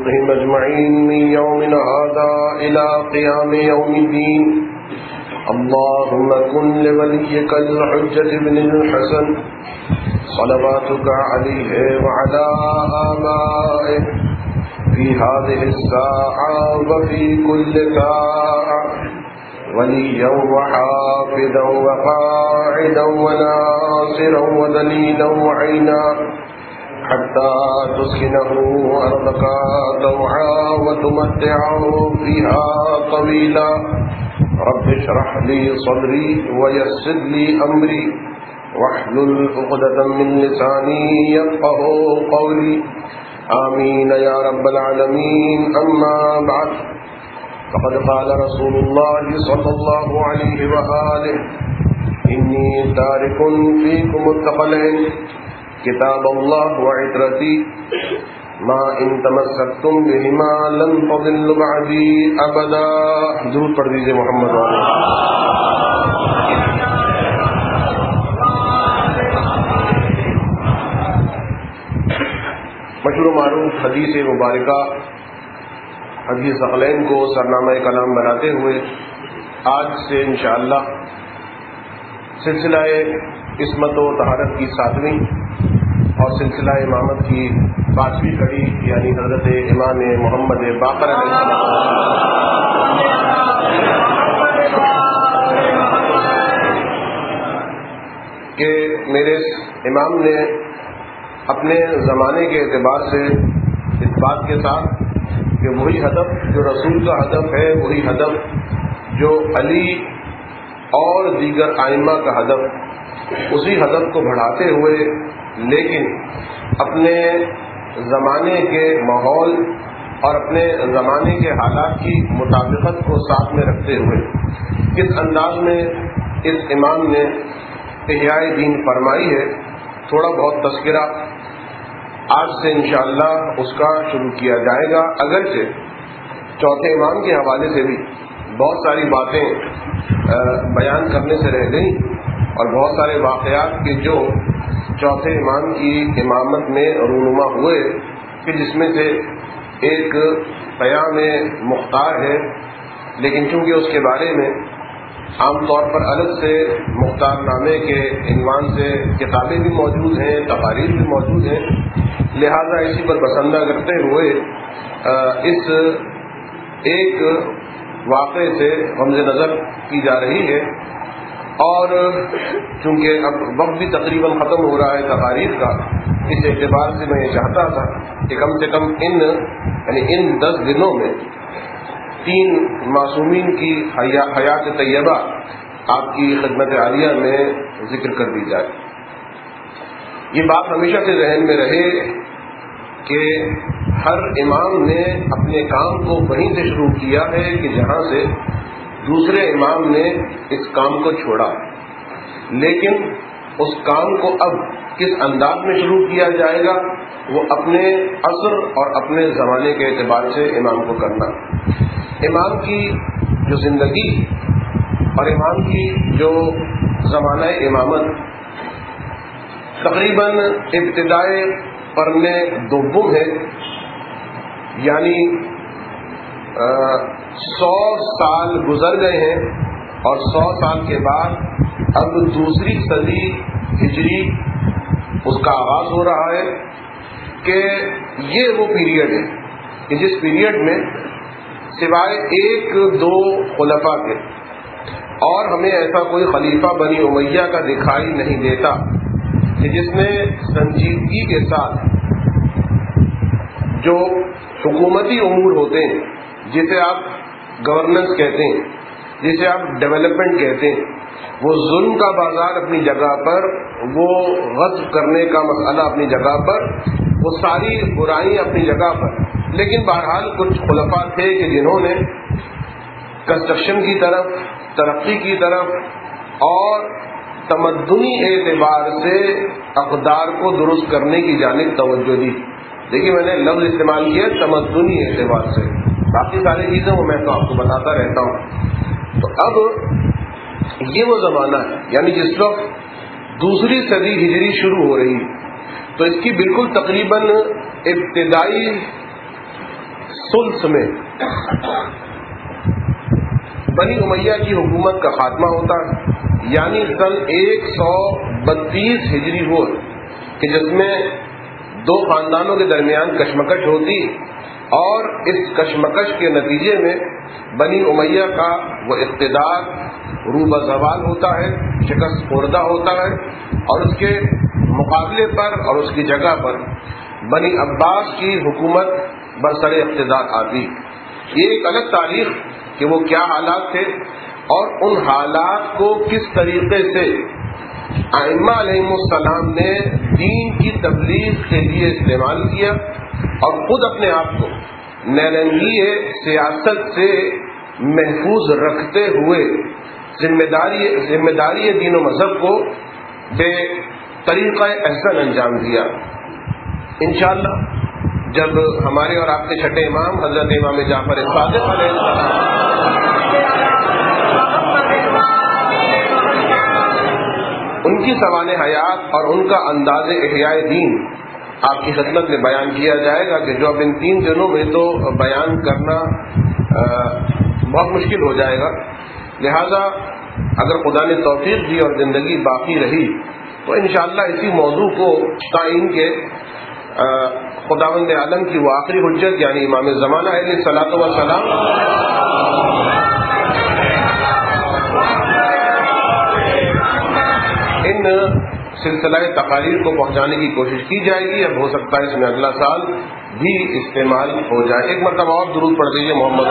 خلقهم أجمعين من يومنا هذا إلى قيام يوم الدين. اللهم كن لوليك الحجة بن الحسن صلواتك عليه وعلى آبائه في هذه الساعة وفي كل ساعة وليا وحافظا وقاعدا وناصرا ودليلا وعينا حتى تسكنه أرضك طوعا وتمتعه فيها طويلا. رب اشرح لي صدري ويسر لي أمري واحلل عقدة من لساني يفقهوا قولي. آمين يا رب العالمين. أما بعد، فقد قال رسول الله صلى الله عليه وآله: إني تارك فيكم الثقلين کتاب اللہ وعترتی ما ان تمسکتم بہما لن تضلوا بعدی ابدا. درود پڑھ دیجئے محمد والے. مشہور و معروف حدیث مبارکہ حدیث ثقلین کو سرنامہ کلام بناتے ہوئے آج سے انشاءاللہ سلسلہ عصمت و طہارت کی 7ویں اور سلسلہ امامت کی 5ویں کڑی یعنی حضرت امام محمد باقر علیہ السلام کہ میرے امام نے اپنے زمانے کے اعتبار سے اس بات کے ساتھ کہ وہی ہدف جو رسول کا ہدف ہے، وہی ہدف جو علی اور دیگر ائمہ کا ہدف، اسی ہدف کو بڑھاتے ہوئے لیکن اپنے زمانے کے ماحول اور اپنے زمانے کے حالات کی مطابقت کو ساتھ میں رکھتے ہوئے کس انداز میں اس امام نے احیاء دین فرمائی ہے، تھوڑا بہت تذکرہ آج سے انشاءاللہ اس کا شروع کیا جائے گا. اگرچہ چوتھے امام کے حوالے سے بھی بہت ساری باتیں بیان کرنے سے رہ گئیں اور بہت سارے واقعات کے جو چوتھے امام کی امامت میں رونما ہوئے کہ جس میں سے ایک قیام مختار ہے، لیکن چونکہ اس کے بارے میں عام طور پر الگ سے مختار نامے کے عنوان سے کتابیں بھی موجود ہیں، تقاریر بھی موجود ہیں، لہذا اسی پر بسندہ کرتے ہوئے اس ایک واقعے سے غمز نظر کی جا رہی ہے. اور چونکہ اب وقت بھی تقریباً ختم ہو رہا ہے تقاریر کا، اس اعتبار سے میں یہ چاہتا تھا کہ کم سے کم ان 10 دنوں میں 3 معصومین کی حیات طیبہ آپ کی خدمت عالیہ میں ذکر کر دی جائے. یہ بات ہمیشہ سے ذہن میں رہے کہ ہر امام نے اپنے کام کو وہیں سے شروع کیا ہے کہ جہاں سے دوسرے امام نے اس کام کو چھوڑا، لیکن اس کام کو اب کس انداز میں شروع کیا جائے گا وہ اپنے عصر اور اپنے زمانے کے اعتبار سے امام کو کرنا. امام کی جو زندگی اور امام کی جو زمانہ امامت تقریباً ابتدائے قرن دوم ہے، یعنی 100 سال گزر گئے ہیں اور 100 سال کے بعد اب دوسری صدی ہجری اس کا آغاز ہو رہا ہے کہ یہ وہ پیریڈ ہے کہ جس پیریڈ میں سوائے 1-2 خلفاء کے اور ہمیں ایسا کوئی خلیفہ بنی امیہ کا دکھائی نہیں دیتا کہ جس نے سنجیدگی کے ساتھ جو حکومتی امور ہوتے ہیں، جسے آپ گورننس کہتے ہیں، جسے آپ ڈیولپمنٹ کہتے ہیں، وہ ظلم کا بازار اپنی جگہ پر، وہ غصب کرنے کا مسئلہ اپنی جگہ پر، وہ ساری برائیں اپنی جگہ پر، لیکن بہرحال کچھ خلفاء تھے کہ جنہوں نے کنسٹرکشن کی طرف، ترقی کی طرف اور تمدنی اعتبار سے اقدار کو درست کرنے کی جانب توجہ دی. دیکھیے میں نے لفظ استعمال کیا تمدنی اعتبار سے، باقی ساری چیزیں وہ میں تو آپ کو بتاتا رہتا ہوں. تو اب یہ وہ زمانہ ہے یعنی جس وقت دوسری صدی ہجری شروع ہو رہی، تو اس کی بالکل تقریباً ابتدائی سلس میں بنی امیہ کی حکومت کا خاتمہ ہوتا ہے، یعنی سن 132 ہجری ہو کہ جس میں دو خاندانوں کے درمیان کشمکش ہوتی، اور اس کشمکش کے نتیجے میں بنی امیہ کا وہ اقتدار روبہ زوال ہوتا ہے، شکست خوردہ ہوتا ہے، اور اس کے مقابلے پر اور اس کی جگہ پر بنی عباس کی حکومت برسر اقتدار آتی۔ یہ ایک الگ تاریخ کہ وہ کیا حالات تھے اور ان حالات کو کس طریقے سے ائمہ علیہم السلام نے دین کی تبلیغ کے لیے استعمال کیا، اور خود اپنے آپ کو نیرنگی سیاست سے محفوظ رکھتے ہوئے ذمہ داری دین و مذہب کو بے طریقہ احسن انجام دیا۔ انشاءاللہ جب ہمارے اور آپ کے چھٹے امام حضرت امام جعفر صادق علیہ السلام ان کی سوانح حیات اور ان کا انداز احیاء دین آپ کی خدمت میں بیان کیا جائے گا، کہ جو اب ان 3 دنوں میں تو بیان کرنا بہت مشکل ہو جائے گا، لہذا اگر خدا نے توفیق دی اور زندگی باقی رہی تو انشاءاللہ اسی موضوع کو تعین کے خداوند عالم کی وہ آخری حجت یعنی امام زمانہ علیہ الصلوۃ والسلام ان سلسلہ تقاریر کو پہنچانے کی کوشش کی جائے گی۔ اب ہو سکتا ہے اس میں اگلا سال بھی استعمال ہو جائے۔ ایک مرتبہ اور درود پڑھ دیجیے محمد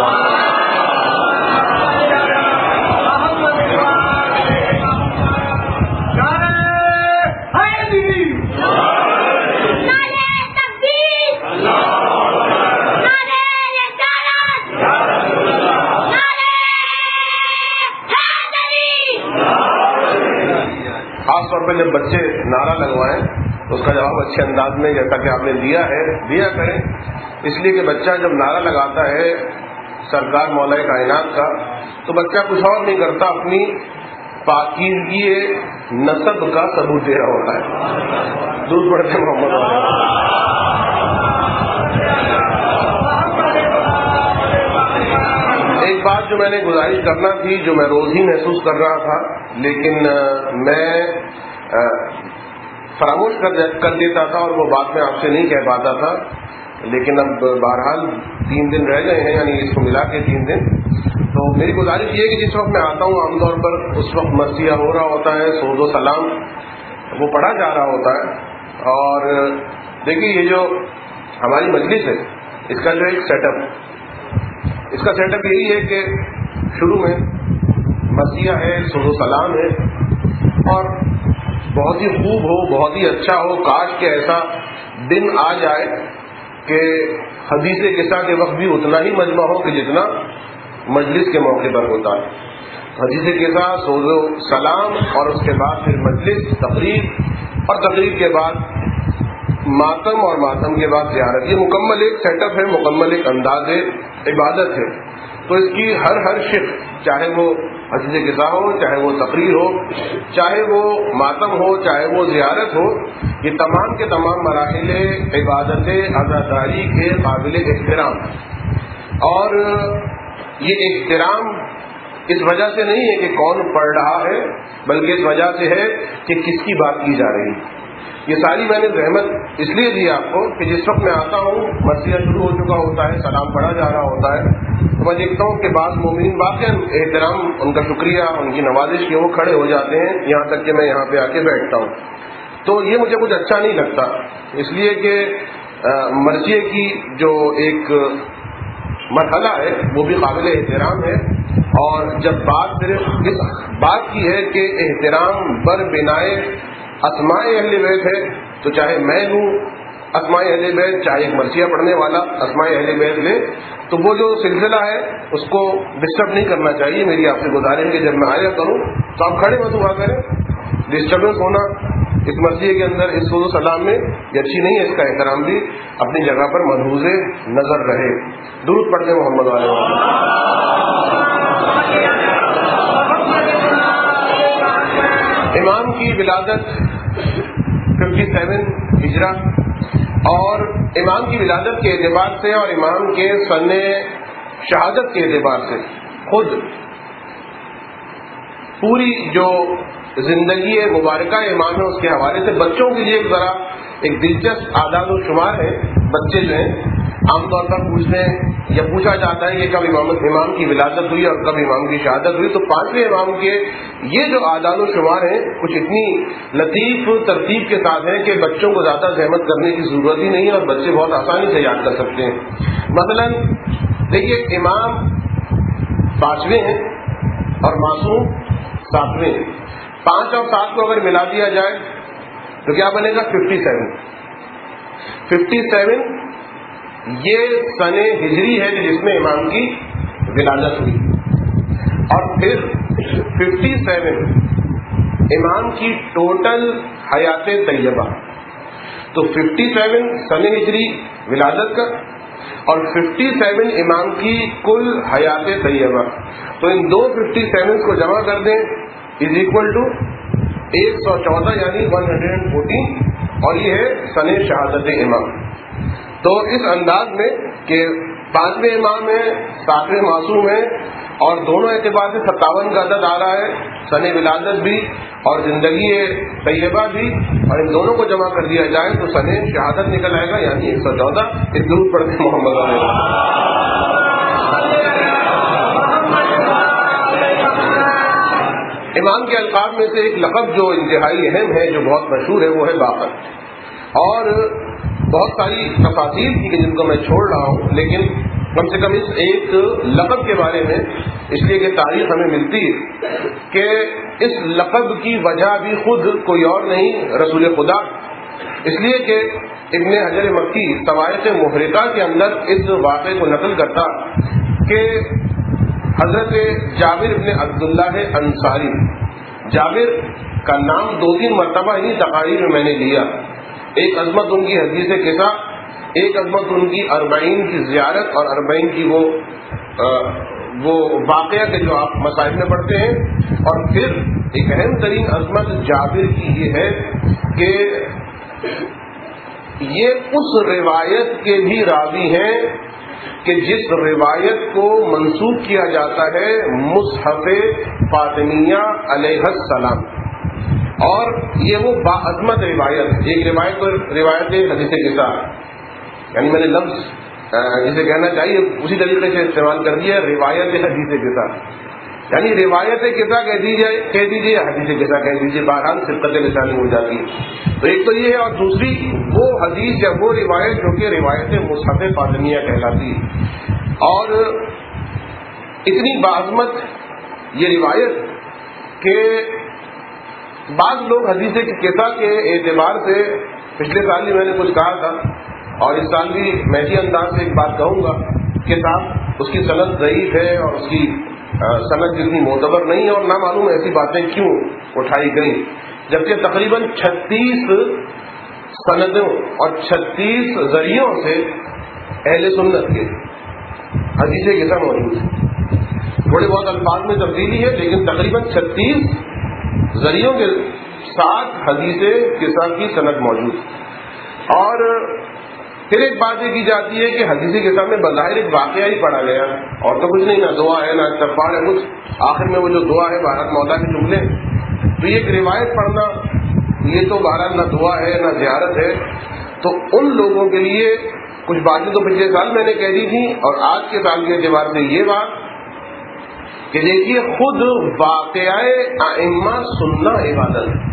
خاص طور پہ جب بچے نعرہ لگوائیں تو اس کا جواب اچھے انداز میں جیسا کہ آپ نے دیا کریں، اس لیے کہ بچہ جب نعرہ لگاتا ہے سرکار مولا کائنات کا تو بچہ کچھ اور نہیں کرتا، اپنی پاکیزگی نسب کا ثبوت دے رہا ہوتا ہے۔ درود پڑھتے محمد۔ ایک بات جو میں نے گزارش کرنا تھی، جو میں روز ہی محسوس کر رہا تھا لیکن میں فراموش کر دیتا تھا اور وہ بات میں آپ سے نہیں کہہ پاتا تھا، لیکن اب بہرحال 3 دن رہ گئے ہیں، یعنی اس کو ملا کے 3 دن۔ تو میری گزارش یہ ہے کہ جس وقت میں آتا ہوں عام طور پر اس وقت مرثیہ ہو رہا ہوتا ہے، سعود و سلام وہ پڑھا جا رہا ہوتا ہے، اور دیکھیے یہ جو ہماری مجلس ہے اس کا جو ایک سیٹ اپ یہی ہے کہ شروع میں مرثیہ ہے، سعود و سلام ہے، اور بہت ہی خوب ہو، بہت ہی اچھا ہو، کاش کہ ایسا دن آ جائے کہ حدیث قصہ کے وقت بھی اتنا ہی مجمع ہو کہ جتنا مجلس کے موقع پر ہوتا ہے۔ حدیث قصہ، سعود و سلام، اور اس کے بعد پھر مجلس، تقریر، اور تقریر کے بعد ماتم، اور ماتم کے بعد زیارت۔ یہ مکمل ایک سیٹ اپ ہے، مکمل ایک انداز عبادت ہے۔ تو اس کی ہر شق، چاہے وہ حدیث قصہ ہو، چاہے وہ تقریر ہو، چاہے وہ ماتم ہو، چاہے وہ زیارت ہو، یہ تمام کے تمام مراحل عبادت عزاداری کے قابل احترام، اور یہ احترام اس وجہ سے نہیں ہے کہ کون پڑھ رہا ہے، بلکہ اس وجہ سے ہے کہ کس کی بات کی جا رہی ہے۔ یہ ساری میں نے زحمت اس لیے دی آپ کو کہ جس وقت میں آتا ہوں مرثیہ شروع ہو چکا ہوتا ہے، سلام پڑھا جا رہا ہوتا ہے، تو میں دیکھتا ہوں کہ بعض مومنین واقعا احترام، ان کا شکریہ، ان کی نوازش کے وہ کھڑے ہو جاتے ہیں، یہاں تک کہ میں یہاں پہ آ کے بیٹھتا ہوں۔ تو یہ مجھے کچھ اچھا نہیں لگتا، اس لیے کہ مرثیے کی جو ایک مرحلہ ہے وہ بھی قابل احترام ہے، اور جب بات صرف اس بات کی ہے کہ احترام بر بنائے اسماء اہل بیت ہے، تو چاہے میں ہوں اسماء اہل بیت، چاہے ایک مرثیہ پڑھنے والا اسماء اہل بیت لے، تو وہ جو سلسلہ ہے اس کو ڈسٹرب نہیں کرنا چاہیے۔ میری آپ سے گزارش ہے کہ جب میں آیا کروں تو آپ کھڑے مت ہوا کریں، ڈسٹربنس ہونا اس مرثیے کے اندر، اس سعود و سلام میں یہ اچھی نہیں ہے۔ اس کا احترام بھی اپنی جگہ پر ملحوظ نظر رہے۔ درود پڑھتے محمد علیہ۔ امام کی ولادت 57 ہجرہ، اور امام کی ولادت کے اعتبار سے اور امام کے سن شہادت کے اعتبار سے خود پوری جو زندگی مبارکہ امام ہے اس کے حوالے سے بچوں کے لیے ذرا ایک دلچسپ اعداد و شمار ہے. بچے جو ہیں عام طور پر پوچھتے ہیں یا پوچھا جاتا ہے کہ کب امام کی ولادت ہوئی اور کب امام کی شہادت ہوئی. تو 5ویں امام کے یہ جو اعداد و شمار ہیں کچھ اتنی لطیف ترتیب کے ساتھ ہیں کہ بچوں کو زیادہ زحمت کرنے کی ضرورت ہی نہیں ہے اور بچے بہت آسانی سے یاد کر سکتے ہیں. مثلا دیکھیے امام 5ویں ہیں اور معصوم 7ویں ہیں. 5 اور 7 کو اگر ملا دیا جائے تو کیا بنے گا؟ 57. یہ سن ہجری ہے جس میں امام کی ولادت ہوئی. اور پھر 57 امام کی ٹوٹل حیات طیبہ. تو 57 سن ہجری ولادت کا اور 57 امام کی کل حیات طیبہ. تو ان دو 57 کو جمع کر دیں از اکول ٹو 114 یعنی 114 اور یہ ہے سن شہادت امام. تو اس انداز میں کہ 5ویں امام ہے 7ویں معصوم ہے اور دونوں اعتبار سے 57 کا عدد آ رہا ہے, سن ولادت بھی اور زندگی طیبہ بھی, اور ان دونوں کو جمع کر دیا جائے تو سن شہادت نکل آئے گا یعنی 114. اس درود پڑھتے محمد علیہ. امام کے القاب میں سے ایک لقب جو انتہائی اہم ہے جو بہت مشہور ہے وہ ہے باقر. اور بہت ساری تفاصیل تھی جن کو میں چھوڑ رہا ہوں, لیکن کم سے کم اس ایک لقب کے بارے میں اس لیے کہ تاریخ ہمیں ملتی ہے کہ اس لقب کی وجہ بھی خود کوئی اور نہیں رسول خدا, اس لیے کہ ابن حجر مکی طوائف محرقہ کے اندر اس واقعے کو نقل کرتا کہ حضرت جابر ابن عبداللہ انصاری, جابر کا نام 2-3 مرتبہ انہی تقاریر میں نے لیا. ایک عظمت ان کی حدیث قصہ, ایک عظمت ان کی 40 کی زیارت اور 40 کی وہ واقعہ کے جو آپ مسائل میں پڑھتے ہیں. اور پھر ایک اہم ترین عظمت جابر کی یہ ہے کہ یہ اس روایت کے بھی راوی ہیں کہ جس روایت کو منسوب کیا جاتا ہے مصحف فاطمیہ علیہ السلام. اور یہ وہ باعظمت روایت, ایک روایت حدیث قصہ, یعنی میں نے لفظ جسے کہنا چاہیے اسی طریقے سے استعمال کر دیا, روایت حدیث قصہ یعنی روایت قصہ کہہ دیجیے حدیث قصہ کہہ دیجیے, بہرحال صدقت لسانی ہو جاتی ہے. تو ایک تو یہ ہے, اور دوسری وہ حدیث یا وہ روایت جو کہ روایت مصحف فاطمیہ کہلاتی ہے. اور اتنی باعظمت یہ روایت کہ بعض لوگ حدیث قصہ کے اعتبار سے, پچھلے سال بھی میں نے کچھ کہا تھا اور اس سال بھی میں اسی انداز سے ایک بات کہوں گا کہ صاحب اس کی سند ضعیف ہے اور اس کی سند جتنی معتبر نہیں ہے, اور نہ معلوم ایسی باتیں کیوں اٹھائی گئی, جبکہ تقریباً 36 سندوں اور 36 ذریعوں سے اہل سنت کے حدیث قصہ موجود ہے. تھوڑے بہت الفاظ میں تبدیلی ہے لیکن تقریباً 36 ذریعوں کے ساتھ حدیث قصہ کی سند موجود. اور پھر ایک بات یہ کی جاتی ہے کہ حدیث قصہ میں بظاہر ایک واقعہ ہی پڑھا گیا اور تو کچھ نہیں, نہ دعا ہے نہ استغفار ہے کچھ, آخر میں وہ جو دعا ہے بھارت مولا کے جملے. تو یہ ایک روایت پڑھنا یہ تو بھارت نہ دعا ہے نہ زیارت ہے. تو ان لوگوں کے لیے کچھ باتیں تو پچھلے سال میں نے کہہ دی تھی, اور آج کے سال کے اعتبار سے یہ بات کہ دیکھیے خود واقعہ ائمہ سننا عبادت ہے,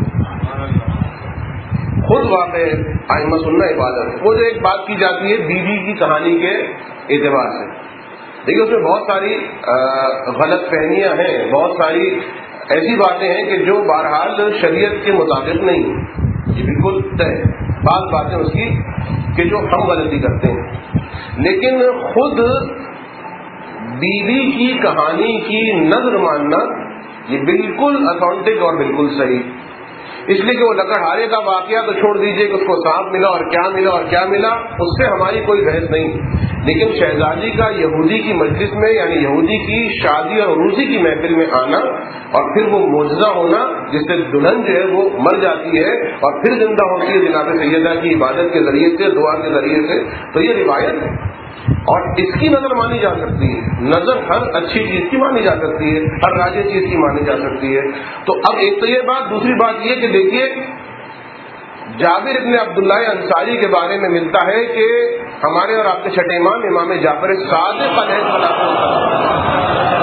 خود واقع ائمہ سننا عبادت ہے. وہ جو ایک بات کی جاتی ہے بیوی کی کہانی کے اعتبار سے, دیکھیے اس میں بہت ساری غلط فہمیاں ہیں, بہت ساری ایسی باتیں ہیں کہ جو بہرحال شریعت کے مطابق نہیں, یہ بالکل طے. بعض باتیں اس کی کہ جو ہم غلطی کرتے ہیں, لیکن خود بیوی کی کہانی کی نظر ماننا یہ بالکل اتھینٹک اور بالکل صحیح. اس لیے کہ وہ لکڑہارے کا واقعہ تو چھوڑ دیجئے کہ اس کو سانپ ملا اور کیا ملا اور کیا ملا, اس سے ہماری کوئی بحث نہیں. لیکن شہزادی کا یہودی کی مجلس میں یعنی یہودی کی شادی اور عروسی کی محفل میں آنا اور پھر وہ معجزہ ہونا جس سے دلہن جو ہے وہ مر جاتی ہے اور پھر زندہ ہوتی ہے جناب سیدہ کی عبادت کے ذریعے سے، دعا کے ذریعے سے، تو یہ روایت ہے اور اس کی نظر مانی جا سکتی ہے. نظر ہر اچھی چیز کی مانی جا سکتی ہے، ہر راجے چیز کی مانی جا سکتی ہے. تو اب ایک تو یہ بات، دوسری بات یہ کہ دیکھیے جابر ابن عبداللہ انصاری کے بارے میں ملتا ہے کہ ہمارے اور آپ کے چھٹے امام امام جعفر صادق علیہ السلام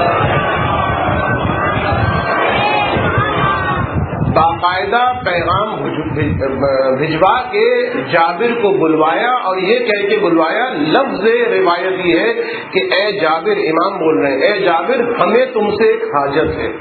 باقاعدہ پیغام بھجوا کے جابر کو بلوایا اور یہ کہہ کے بلوایا، لفظ روایت یہ ہے کہ اے جابر، امام بول رہے ہیں، اے جابر ہمیں تم سے ایک حاجت ہے.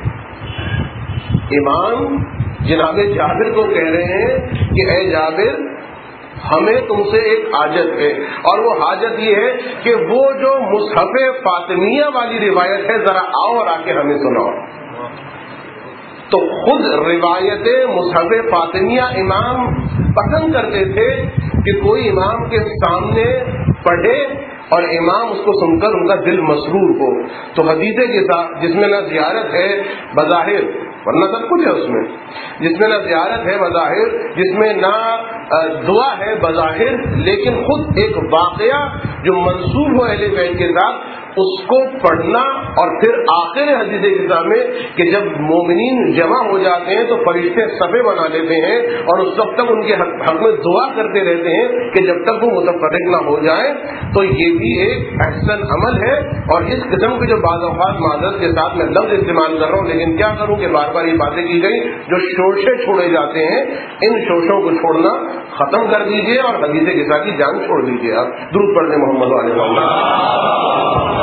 امام جناب جابر کو کہہ رہے ہیں کہ اے جابر ہمیں تم سے ایک حاجت ہے، اور وہ حاجت یہ ہے کہ وہ جو مصحف فاطمیہ والی روایت ہے ذرا آؤ اور آ کے ہمیں سناؤ. تو خود روایت مصحف فاطمیہ امام پسند کرتے تھے کہ کوئی امام کے سامنے پڑھے اور امام اس کو سن کر ان کا دل مسرور ہو. تو حدیث کے ساتھ جس میں نہ زیارت ہے بظاہر، ورنہ سب کچھ ہے اس میں، جس میں نہ زیارت ہے بظاہر، جس میں نہ دعا ہے بظاہر، لیکن خود ایک واقعہ جو منسوب ہو اہل بیت کے ساتھ اس کو پڑھنا، اور پھر آخر حدیث کتاب میں کہ جب مومنین جمع ہو جاتے ہیں تو فرشتے صفے بنا لیتے ہیں اور اس وقت تک ان کے حق میں دعا کرتے رہتے ہیں کہ جب تک وہ متفرق نہ ہو جائے. تو یہ بھی ایک احسن عمل ہے. اور اس قسم کے جو بعض اوقات معذرت کے ساتھ میں لفظ استعمال کر رہا ہوں، لیکن کیا کروں کہ بار بار یہ باتیں کی گئی، جو شوشے چھوڑے جاتے ہیں ان شوشوں کو چھوڑنا ختم کر دیجیے اور حدیث کتاب کی جان چھوڑ دیجیے. آپ درود پڑھنے محمد علیہ وسلم.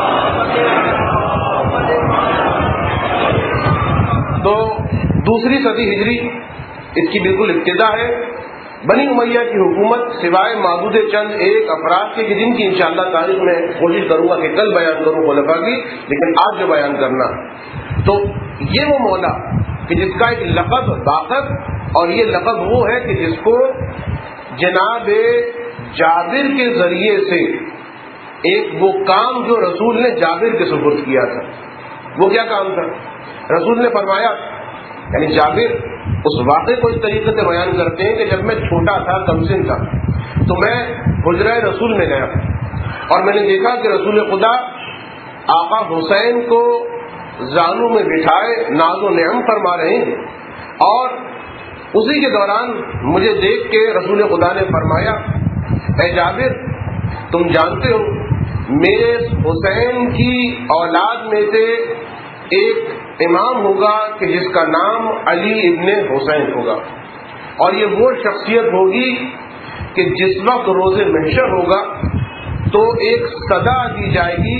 تو دوسری صدی ہجری اس کی بالکل ابتدا ہے. بنی امیہ کی حکومت سوائے معدود چند ایک افراد کے جن کی انشاءاللہ تاریخ میں کوشش کروں گا کہ کل بیان کروں خلفاء کی، لیکن آج جو بیان کرنا تو یہ وہ مولا کہ جس کا ایک لقب باقر، اور یہ لقب وہ ہے کہ جس کو جناب جابر کے ذریعے سے ایک وہ کام جو رسول نے جابر کے سپرد کیا تھا، وہ کیا کام تھا؟ رسول نے فرمایا، یعنی جابر اس واقعے کو اس طریقے سے بیان کرتے ہیں کہ جب میں چھوٹا تھا، کمسن تھا، تو میں حجرہ رسول میں گیا اور میں نے دیکھا کہ رسول خدا آقا حسین کو زانو میں بٹھائے ناز و نعم فرما رہے ہیں، اور اسی کے دوران مجھے دیکھ کے رسول خدا نے فرمایا، اے جابر تم جانتے ہو میرے حسین کی اولاد میں سے ایک امام ہوگا کہ جس کا نام علی ابن حسین ہوگا، اور یہ وہ شخصیت ہوگی کہ جس وقت روز محشر ہوگا تو ایک صدا دی جائے گی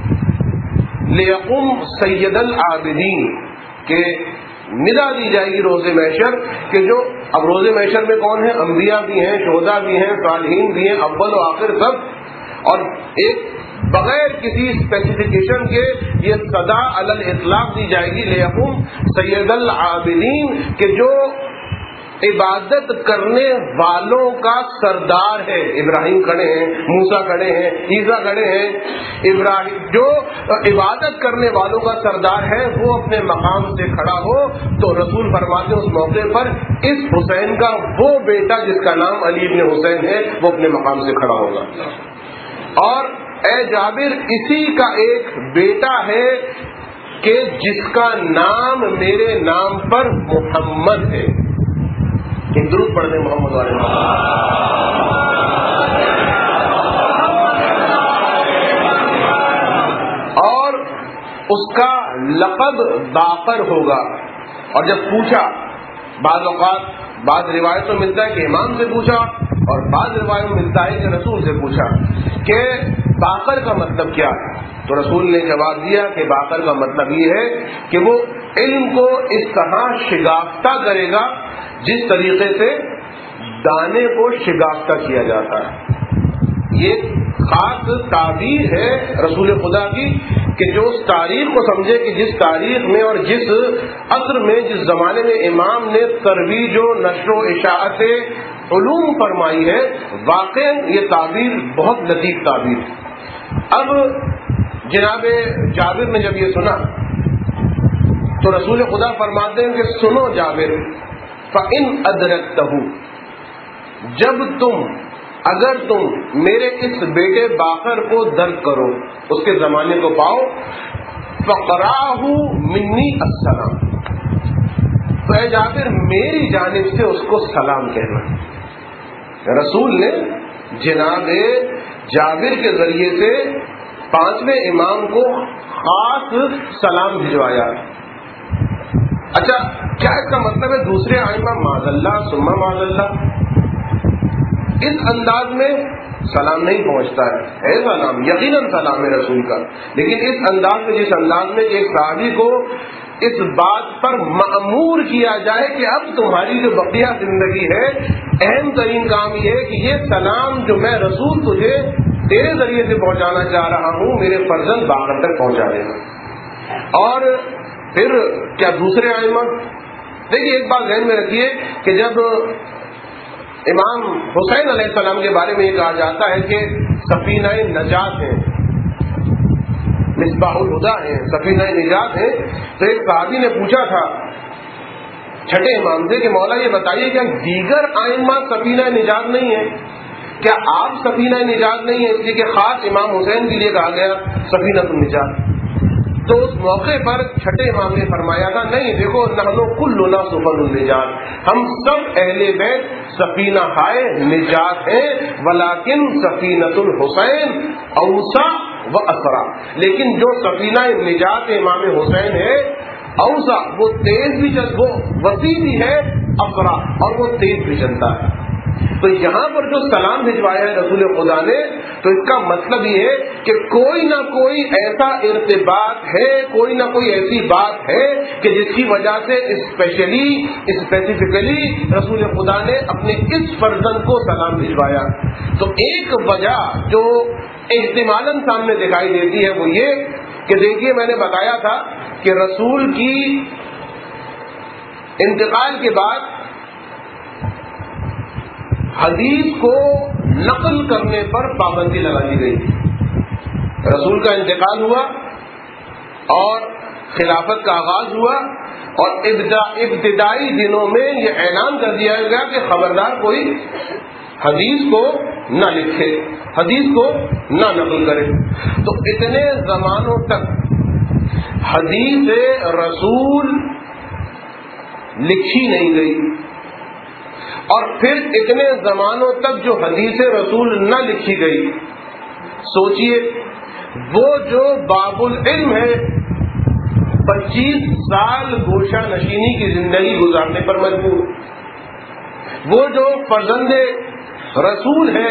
لیقم سید العابدین، کہ ندا دی جائے گی روز محشر کہ جو اب روز محشر میں کون ہے؟ انبیاء بھی ہیں، شہداء بھی ہیں، صالحین بھی ہیں، اول و آخر سب، اور ایک بغیر کسی اسپیسیفکیشن کے یہ صدا علی الاطلاق دی جائے گی لیقم سید العابدین، کہ جو عبادت کرنے والوں کا سردار ہے. ابراہیم کھڑے ہیں، موسیٰ کھڑے ہیں، عیسیٰ کھڑے ہیں. ابراہیم جو عبادت کرنے والوں کا سردار ہے وہ اپنے مقام سے کھڑا ہو تو رسول فرماتے ہیں اس موقع پر اس حسین کا وہ بیٹا جس کا نام علی ابن حسین ہے وہ اپنے مقام سے کھڑا ہوگا. اور اے جابر اسی کا ایک بیٹا ہے کہ جس کا نام میرے نام پر محمد ہے. درود پڑھنے محمد علیہ وسلم. اور اس کا لقب باقر ہوگا. اور جب پوچھا، بعض اوقات بعض روایتوں میں ملتا ہے کہ امام سے پوچھا اور بعض روایتوں میں ملتا ہے کہ رسول سے پوچھا کہ باقر کا مطلب کیا ہے، تو رسول نے جواب دیا کہ باقر کا مطلب یہ ہے کہ وہ علم کو اس طرح شگافتہ کرے گا جس طریقے سے دانے کو شگافتہ کیا جاتا ہے. یہ خاص تعبیر ہے رسول خدا کی کہ جو اس تاریخ کو سمجھے کہ جس تاریخ میں اور جس عصر میں جس زمانے میں امام نے ترویج و نشر و اشاعت علوم فرمائی ہے، واقعی یہ تعبیر بہت لطیف تعبیر ہے. اب جناب جابر نے جب یہ سنا تو رسول خدا فرماتے ہیں کہ سنو جابر، فَإِنْ أَدْرَكْتَهُ، جب اگر تم میرے اس بیٹے باقر کو درک کرو، اس کے زمانے کو پاؤ، فَقْرَأْهُ مِنِّي السَّلَامُ، تو اے جابر میری جانب سے اس کو سلام کہنا۔ رسول نے جناب جابر کے ذریعے سے 5ویں امام کو خاص سلام بھجوایا۔ اچھا کیا اس کا مطلب ہے دوسرے ائمہ معاذ اللہ ثم معاذ اللہ اس انداز میں سلام نہیں پہنچتا ہے سلام یقیناً سلام ہے رسول کا، لیکن اس انداز میں، جس انداز میں ایک صحابی کو اس بات پر مأمور کیا جائے کہ اب تمہاری جو بقیہ زندگی ہے اہم ترین کام یہ ہے کہ یہ سلام جو میں رسول تجھے تیرے ذریعے سے پہنچانا چاہ رہا ہوں میرے فرزند باقر تک پہنچا دینا۔ اور پھر کیا دوسرے ائمہ، دیکھیے ایک بات ذہن میں رکھیے کہ جب امام حسین علیہ السلام کے بارے میں یہ کہا جاتا ہے کہ سفینہ نجات ہیں، مصباح الہدیٰ ہیں، سفینہ نجات ہیں، تو ایک صحابی نے پوچھا تھا چھٹے امام سے کہ مولا یہ بتائیے کہ دیگر ائمہ سفینہ نجات نہیں ہے، کیا آپ سفینہ نجات نہیں ہے؟ اس لیے کہ خاص امام حسین کے لیے کہا گیا سفینہ النجات۔ تو اس موقع پر چھٹے امام نے فرمایا تھا نہیں دیکھو نحن کلنا سفن النجات، ہم سب اہل بیت سفینہ ہائے نجات ہیں، ولیکن سفینۃ الحسین اوسع و اسرع، لیکن جو سفینہ نجات امام حسین ہے اوسع، وہ تیز بھی وہ وسیع بھی ہے، اسرع اور وہ تیز بھی چلتا ہے۔ تو یہاں پر جو سلام بھجوایا ہے رسول خدا نے، تو اس کا مطلب یہ ہے کہ کوئی نہ کوئی ایسا ارتباط ہے، کوئی نہ کوئی ایسی بات ہے کہ جس کی وجہ سے اسپیسیفکلی رسول خدا نے اپنے اس فرزند کو سلام بھجوایا۔ تو ایک وجہ جو احتمالاً سامنے دکھائی دیتی ہے وہ یہ کہ دیکھیے میں نے بتایا تھا کہ رسول کی انتقال کے بعد حدیث کو نقل کرنے پر پابندی لگا دی گئی تھی۔ رسول کا انتقال ہوا اور خلافت کا آغاز ہوا، اور ابتدائی دنوں میں یہ اعلان کر دیا گیا کہ خبردار کوئی حدیث کو نہ لکھے، حدیث کو نہ نقل کرے۔ تو اتنے زمانوں تک حدیث رسول لکھی نہیں گئی، اور پھر اتنے زمانوں تک جو حدیث رسول نہ لکھی گئی، سوچئے وہ جو باب العلم ہے 25 سال گوشہ نشینی کی زندگی گزارنے پر مجبور، وہ جو فرزند رسول ہے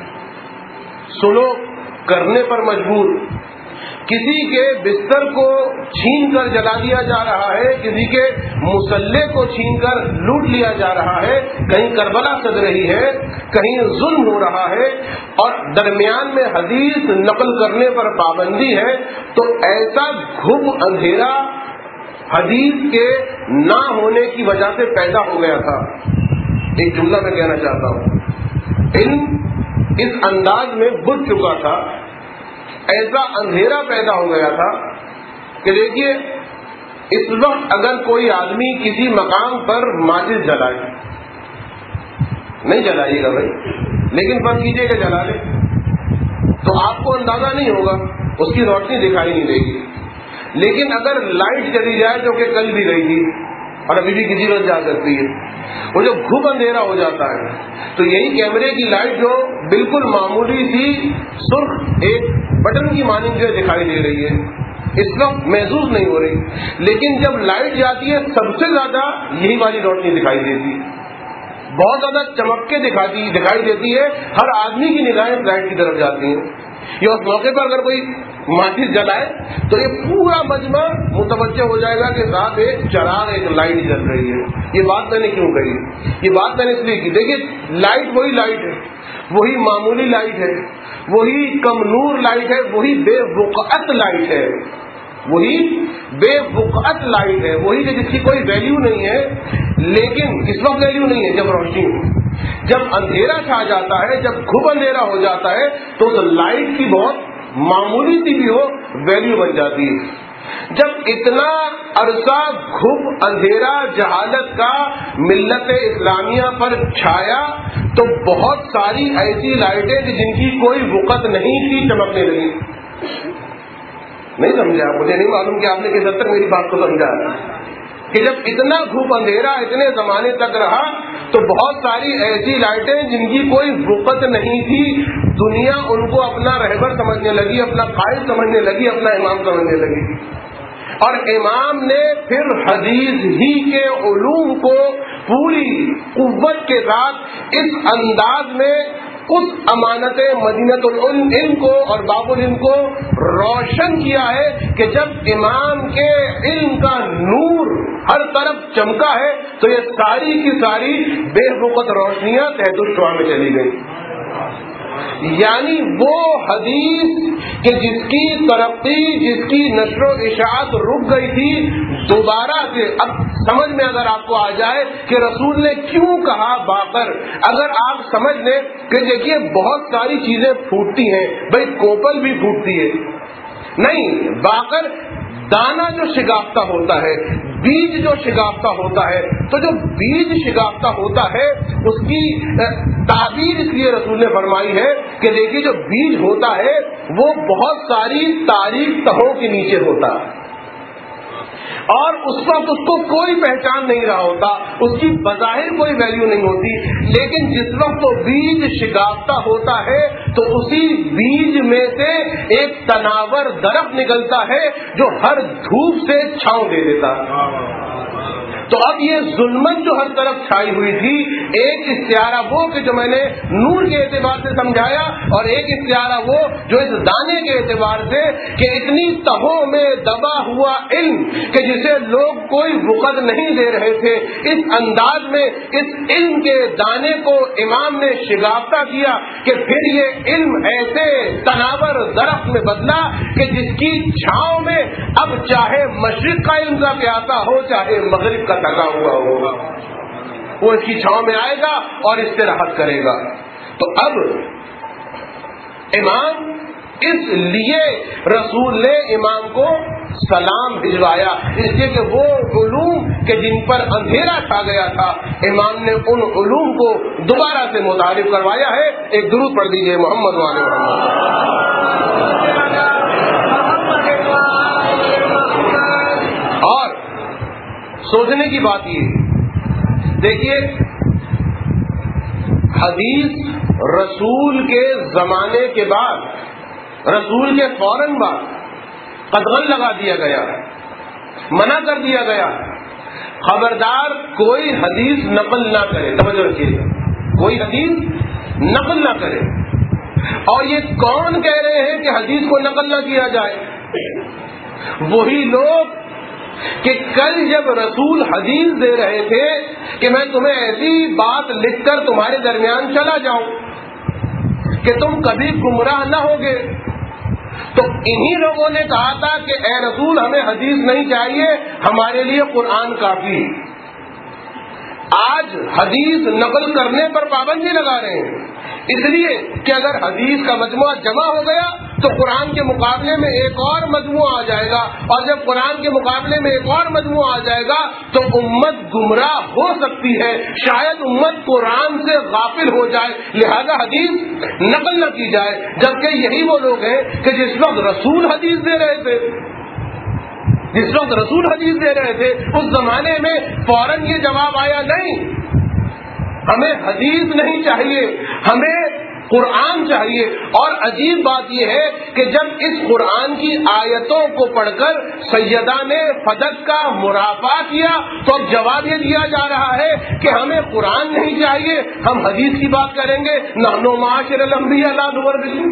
سلوک کرنے پر مجبور، کسی کے بستر کو چھین کر جلا دیا جا رہا ہے، کسی کے مسلح کو چھین کر لوٹ لیا جا رہا ہے، کہیں کربلا سج رہی ہے، کہیں ظلم ہو رہا ہے، اور درمیان میں حدیث نقل کرنے پر پابندی ہے، تو ایسا گھب اندھیرا حدیث کے نہ ہونے کی وجہ سے پیدا ہو گیا تھا۔ ایک جملہ میں کہنا چاہتا ہوں، علم اس انداز میں بجھ چکا تھا، ایسا اندھیرا پیدا ہو گیا تھا کہ دیکھیے اس وقت اگر کوئی آدمی کسی مقام پر ماچس جلائے، نہیں جلائیے گا بھائی، لیکن فرض کیجیے کہ جلا لے، تو آپ کو اندازہ نہیں ہوگا، اس کی روشنی دکھائی نہیں دے گی۔ لیکن اگر لائٹ چلی جائے جو کہ کل بھی گئی تھی اور ابھی بھی کسی وقت جا سکتی ہے، وہ جو گھب اندھیرا ہو جاتا ہے، تو یہی کیمرے کی لائٹ جو بالکل معمولی سی سرخ ایک بٹن کی مانند جو دکھائی دے رہی ہے اس وقت محسوس نہیں ہو رہی، لیکن جب لائٹ جاتی ہے سب سے زیادہ یہی والی روشنی دکھائی دیتی ہے، بہت زیادہ چمک کے دکھائی دیتی ہے، ہر آدمی کی نگاہیں لائٹ کی طرف جاتی ہیں۔ یہ اس موقع پر اگر کوئی ماچس جلائے تو یہ پورا مجمع متوجہ ہو جائے گا کہ صاحب ایک چراغ، ایک لائٹ جل رہی ہے۔ یہ بات میں نے کیوں کہی؟ یہ بات میں نے اس لیے کی، دیکھیے لائٹ وہی لائٹ ہے، وہی معمولی لائٹ ہے، وہی کم نور لائٹ ہے، وہی بے وقعت لائٹ ہے، وہی بے وقعت لائٹ ہے، وہی کہ جس کی کوئی ویلیو نہیں ہے، لیکن کس وقت ویلیو نہیں ہے؟ جب روشنی ہو، جب اندھیرا چھا جاتا ہے، جب گھب اندھیرا ہو جاتا ہے تو اس لائٹ کی بہت معمولی سی بھی ہو ویلیو بن جاتی ہے. جب اتنا عرصہ گھپ اندھیرا جہالت کا ملت اسلامیہ پر چھایا تو بہت ساری ایسی لائٹیں جن کی کوئی وقت نہیں تھی چمکنے لگی. نہیں سمجھا؟ مجھے نہیں معلوم کہ آپ نے کس حد تک میری بات کو سمجھا کہ جب اتنا گھپ اندھیرا اتنے زمانے تک رہا تو بہت ساری ایسی لائٹیں جن کی کوئی وقت نہیں تھی دنیا ان کو اپنا رہبر سمجھنے لگی، اپنا قائد سمجھنے لگی، اپنا امام سمجھنے لگی. اور امام نے پھر حدیث ہی کے علوم کو پوری قوت کے ساتھ اس انداز میں اس امانت مدینۃ العلم کو اور باب العلم کو روشن کیا ہے کہ جب امام کے علم کا نور ہر طرف چمکا ہے تو یہ ساری کی ساری بے وقت روشنیاں تحت الشعاع میں چلی گئی. یعنی وہ حدیث کہ جس کی ترقی، جس کی نشر و اشاعت رک گئی تھی، دوبارہ سے اب سمجھ میں اگر آپ کو آ جائے کہ رسول نے کیوں کہا باقر، اگر آپ سمجھ لیں کہ دیکھیے بہت ساری چیزیں پھوٹتی ہیں، بھائی کوپل بھی پھوٹتی ہے، نہیں باقر دانا جو شگافتہ ہوتا ہے، بیج جو شگافتہ ہوتا ہے، تو جو بیج شگافتہ ہوتا ہے اس کی تعبیر اس لیے رسول نے فرمائی ہے کہ دیکھیے جو بیج ہوتا ہے وہ بہت ساری تاریک تہوں کے نیچے ہوتا ہے اور اس وقت اس کو کوئی پہچان نہیں رہا ہوتا، اس کی بظاہر کوئی ویلیو نہیں ہوتی، لیکن جس وقت وہ بیج شگافتہ ہوتا ہے تو اسی بیج میں سے ایک تناور درخت نکلتا ہے جو ہر دھوپ سے چھاؤں دے دیتا ہے. تو اب یہ ظلمت جو ہر طرف چھائی ہوئی تھی، ایک استعارہ وہ کہ جو میں نے نور کے اعتبار سے سمجھایا اور ایک استعارہ وہ جو اس دانے کے اعتبار سے کہ اتنی تہوں میں دبا ہوا علم کہ جسے لوگ کوئی وقت نہیں دے رہے تھے، اس انداز میں اس علم کے دانے کو امام نے شگافتہ کیا کہ پھر یہ علم ایسے تناور درخت میں بدلا کہ جس کی چھاؤں میں اب چاہے مشرق کا علم کا پیاسا ہو چاہے مغرب کا تھکا ہوا ہوگا، وہ اس کی چھاؤں میں آئے گا اور اس سے راحت کرے گا. تو اب امام اس لیے رسول نے امام کو سلام بھجوایا، اس لیے کہ وہ علوم کہ جن پر اندھیرا چھا گیا تھا امام نے ان علوم کو دوبارہ سے متعارف کروایا ہے. ایک درود پڑھ دیجئے محمد والے محمد. اور سوچنے کی بات یہ دیکھیے، حدیث رسول کے زمانے کے بعد، رسول کے فوراً بعد قدغن لگا دیا گیا، منع کر دیا گیا، خبردار کوئی حدیث نقل نہ کرے. توجہ رکھیے، کوئی حدیث نقل نہ کرے. اور یہ کون کہہ رہے ہیں کہ حدیث کو نقل نہ کیا جائے؟ وہی لوگ کہ کل جب رسول حدیث دے رہے تھے کہ میں تمہیں ایسی بات لکھ کر تمہارے درمیان چلا جاؤں کہ تم کبھی گمراہ نہ ہوگے، تو انہی لوگوں نے کہا تھا کہ اے رسول ہمیں حدیث نہیں چاہیے، ہمارے لیے قرآن کافی. آج حدیث نقل کرنے پر پابندی لگا رہے ہیں، اس لیے کہ اگر حدیث کا مجموعہ جمع ہو گیا تو قرآن کے مقابلے میں ایک اور مجموعہ آ جائے گا، اور جب قرآن کے مقابلے میں ایک اور مجموعہ آ جائے گا تو امت گمراہ ہو سکتی ہے، شاید امت قرآن سے غافل ہو جائے، لہذا حدیث نقل نہ کی جائے. جبکہ یہی وہ لوگ ہیں کہ جس وقت رسول حدیث دے رہے تھے، جس وقت رسول حدیث دے رہے تھے اس زمانے میں فوراً یہ جواب آیا نہیں، ہمیں حدیث نہیں چاہیے، ہمیں قرآن چاہیے. اور عجیب بات یہ ہے کہ جب اس قرآن کی آیتوں کو پڑھ کر سیدہ نے فدق کا مرافعہ کیا تو اب جواب یہ دیا جا رہا ہے کہ ہمیں قرآن نہیں چاہیے، ہم حدیث کی بات کریں گے. نحن معاشر الانبیاء لا نورث.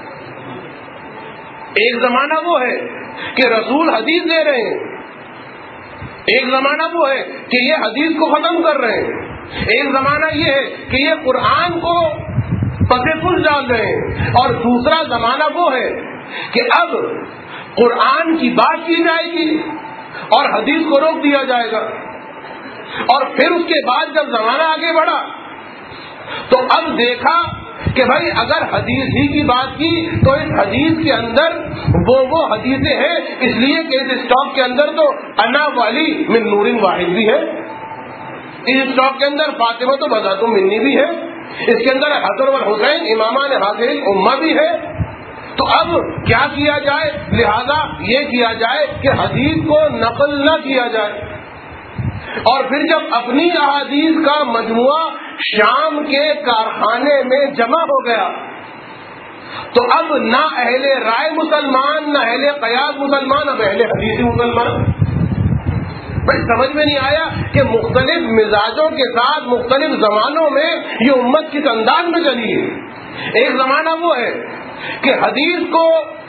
ایک زمانہ وہ ہے کہ رسول حدیث دے رہے ہیں، ایک زمانہ وہ ہے کہ یہ حدیث کو ختم کر رہے ہیں، ایک زمانہ یہ ہے کہ یہ قرآن کو پسے پس ڈال رہے ہیں، اور دوسرا زمانہ وہ ہے کہ اب قرآن کی بات کی جائے گی اور حدیث کو روک دیا جائے گا. اور پھر اس کے بعد جب زمانہ آگے بڑھا تو اب دیکھا کہ بھائی اگر حدیث ہی کی بات کی تو اس حدیث کے اندر وہ حدیثیں ہیں، اس لیے کہ اس اسٹاک کے اندر تو انا والی من نور واحد بھی ہے، اس اسٹاک کے اندر فاطمہ تو بذات منی بھی ہے، اس کے اندر حسن والحسین امامان حاضر امہ بھی ہے۔ تو اب کیا کیا جائے؟ لہذا یہ کیا جائے کہ حدیث کو نقل نہ کیا جائے، اور پھر جب اپنی احادیث کا مجموعہ شام کے کارخانے میں جمع ہو گیا تو اب نہ اہل رائے مسلمان، نہ اہل قیاس مسلمان، اب اہل حدیث مسلمان۔ بھائی سمجھ میں نہیں آیا کہ مختلف مزاجوں کے ساتھ مختلف زمانوں میں یہ امت کس انداز میں چلی ہے۔ ایک زمانہ وہ ہے کہ حدیث کو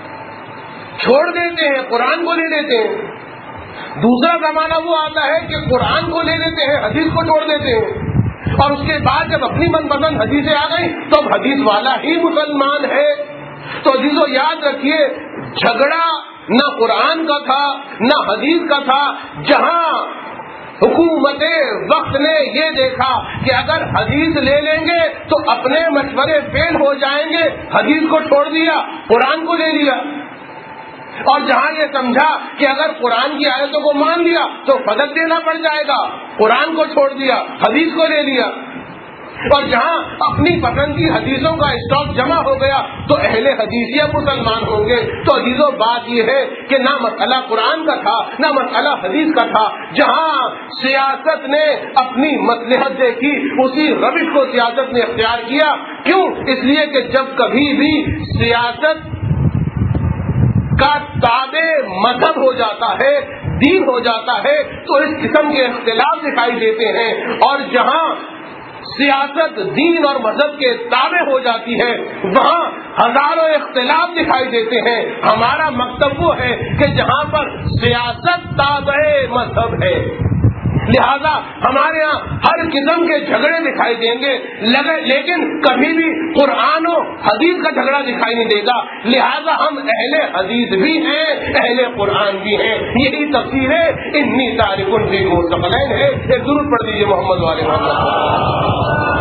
چھوڑ دیتے ہیں، قرآن کو لے لیتے ہیں، دوسرا زمانہ وہ آتا ہے کہ قرآن کو لے لیتے ہیں، حدیث کو چھوڑ دیتے ہیں، اور اس کے بعد جب اپنی من پسند حدیثیں آ گئی تو اب حدیث والا ہی مسلمان ہے۔ تو عزیزو یاد رکھیے، جھگڑا نہ قرآن کا تھا نہ حدیث کا تھا، جہاں حکومت وقت نے یہ دیکھا کہ اگر حدیث لے لیں گے تو اپنے مشورے فیل ہو جائیں گے، حدیث کو چھوڑ دیا، قرآن کو لے لیا، اور جہاں یہ سمجھا کہ اگر قرآن کی آیتوں کو مان لیا تو فضل دینا پڑ جائے گا، قرآن کو چھوڑ دیا، حدیث کو لے لیا، اور جہاں اپنی پسند کی حدیثوں کا اسٹاک جمع ہو گیا تو اہل حدیثیہ مسلمان ہوں گے۔ تو عزیزوں بات یہ ہے کہ نہ مسئلہ قرآن کا تھا نہ مسئلہ حدیث کا تھا، جہاں سیاست نے اپنی مصلحت دیکھی اسی روش کو سیاست نے اختیار کیا۔ کیوں؟ اس لیے کہ جب کبھی بھی سیاست کا تابع مذہب ہو جاتا ہے، دین ہو جاتا ہے، تو اس قسم کے اختلاف دکھائی دیتے ہیں، اور جہاں سیاست دین اور مذہب کے تابع ہو جاتی ہے وہاں ہزاروں اختلاف دکھائی دیتے ہیں۔ ہمارا مکتب وہ ہے کہ جہاں پر سیاست تابع مذہب ہے، لہذا ہمارے یہاں ہر قسم کے جھگڑے دکھائی دیں گے، لیکن کبھی بھی قرآن و حدیث کا جھگڑا دکھائی نہیں دے گا۔ لہذا ہم اہل حدیث بھی ہیں، اہل قرآن بھی ہیں، یہی تفسیر ہے انی تارک فیکم الثقلین ہے۔ ایک درود پڑھ دیجیے محمد والے محمد۔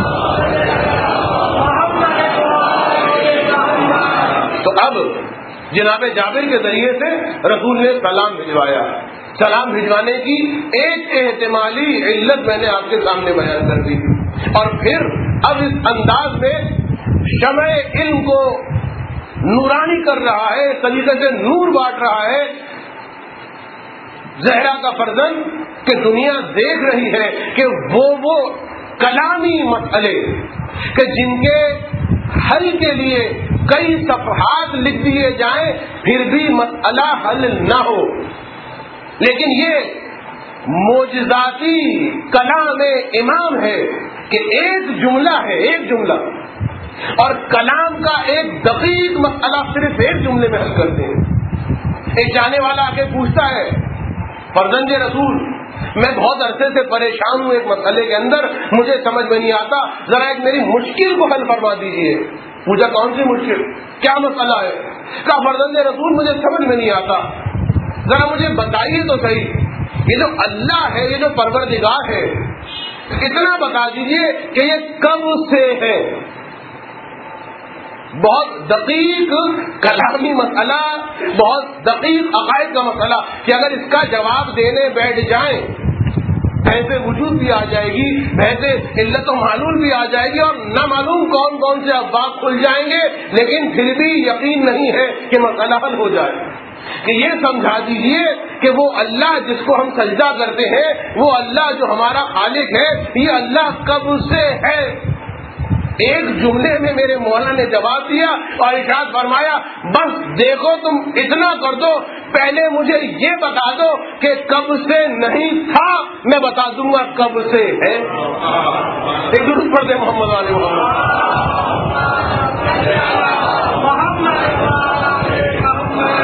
تو اب جناب جابر کے ذریعے سے رسول نے سلام بھجوایا، سلام بھجوانے کی ایک احتمالی علت میں نے آپ کے سامنے بیان کر دی، اور پھر اب اس انداز میں شمع علم کو نورانی کر رہا ہے، اس طریقے سے نور بانٹ رہا ہے زہرا کا فرزند کہ دنیا دیکھ رہی ہے کہ وہ کلامی مسئلے کہ جن کے حل کے لیے کئی صفحات لکھ دیے جائیں پھر بھی مسئلہ حل نہ ہو، لیکن یہ معجزاتی کلام امام ہے کہ ایک جملہ ہے، ایک جملہ، اور کلام کا ایک دقیق مسئلہ صرف ایک جملے میں حل کرتے ہیں۔ ایک جانے والا آ کے پوچھتا ہے، فرزند رسول میں بہت عرصے سے پریشان ہوں ایک مسئلے کے اندر، مجھے سمجھ میں نہیں آتا، ذرا ایک میری مشکل کو حل فرما دیجیے۔ پوچھا کون سی مشکل، کیا مسئلہ ہے؟ کہا فرزند رسول مجھے سمجھ میں نہیں آتا، ذرا مجھے بتائیے تو صحیح، یہ جو اللہ ہے، یہ جو پروردگار ہے، اتنا بتا دیجیے کہ یہ کب سے ہے؟ بہت دقیق کلامی مسئلہ، بہت دقیق عقائد کا مسئلہ کہ اگر اس کا جواب دینے بیٹھ جائیں بحث وجود بھی آ جائے گی، بحث علت و معلول بھی آ جائے گی، اور نہ معلوم کون کون سے ابواب کھل جائیں گے، لیکن پھر بھی یقین نہیں ہے کہ مسئلہ حل ہو جائے۔ کہ یہ سمجھا دیجئے کہ وہ اللہ جس کو ہم سجدہ کرتے ہیں، وہ اللہ جو ہمارا خالق ہے، یہ اللہ کب سے ہے؟ ایک جملے میں میرے مولا نے جواب دیا اور ارشاد فرمایا، بس دیکھو تم اتنا کر دو، پہلے مجھے یہ بتا دو کہ کب سے نہیں تھا، میں بتا دوں گا کب سے ہے۔ ایک درود پڑھ دے محمد علیہ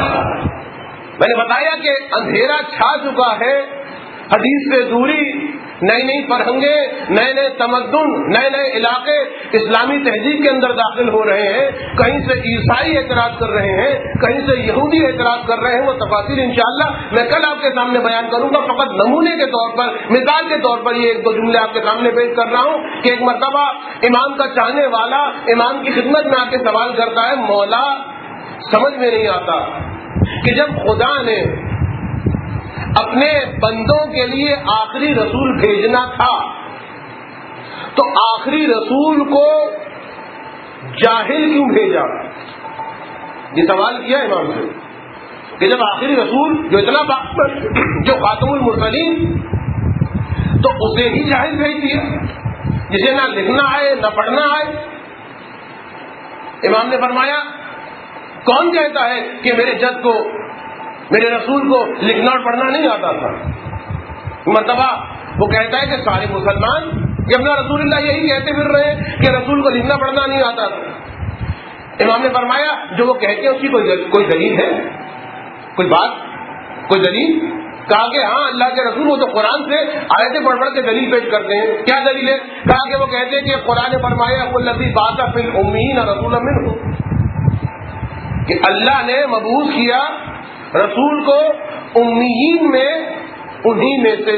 میں نے بتایا کہ اندھیرا چھا چکا ہے، حدیث سے دوری نئی نئی فرہنگیں، نئے نئے تمدن، نئے نئے علاقے اسلامی تہذیب کے اندر داخل ہو رہے ہیں. کہیں سے عیسائی اعتراض کر رہے ہیں، کہیں سے یہودی اعتراض کر رہے ہیں. وہ تفاصیل انشاءاللہ میں کل آپ کے سامنے بیان کروں گا. فقط نمونے کے طور پر، مثال کے طور پر یہ ایک دو جملے آپ کے سامنے پیش کر رہا ہوں کہ ایک مرتبہ امام کا چاہنے والا امام کی خدمت میں آ کے سوال کرتا ہے، مولا سمجھ میں نہیں آتا کہ جب خدا نے اپنے بندوں کے لیے آخری رسول بھیجنا تھا تو آخری رسول کو جاہل کیوں بھیجا؟ یہ سوال کیا امام سے کہ جب آخری رسول جو اتنا جو خاتم المرسلین، تو اسے ہی جاہل بھیج دیا جسے نہ لکھنا آئے نہ پڑھنا آئے. امام نے فرمایا، کون کہتا ہے کہ میرے جد کو، میرے رسول کو لکھنا اور پڑھنا نہیں آتا تھا؟ مرتبہ وہ کہتا ہے کہ سارے مسلمان کہ اپنا رسول اللہ یہی کہتے پھر رہے ہیں کہ رسول کو لکھنا پڑھنا نہیں آتا تھا. امام نے فرمایا، جو وہ کہتے ہیں اس کی کوئی دلیل ہے، کوئی بات، کوئی دلیل؟ کہا کہ ہاں اللہ کے رسول وہ تو قرآن سے آیتیں پڑھ پڑھ کے دلیل پیش کرتے ہیں. کیا دلیل ہے؟ کہا کہ وہ کہتے ہیں کہ قرآن نے فرمایا والذی بعث فی الامیین رسولا منہم، کہ اللہ نے مبعوث کیا رسول کو امیین میں، انہی میں سے.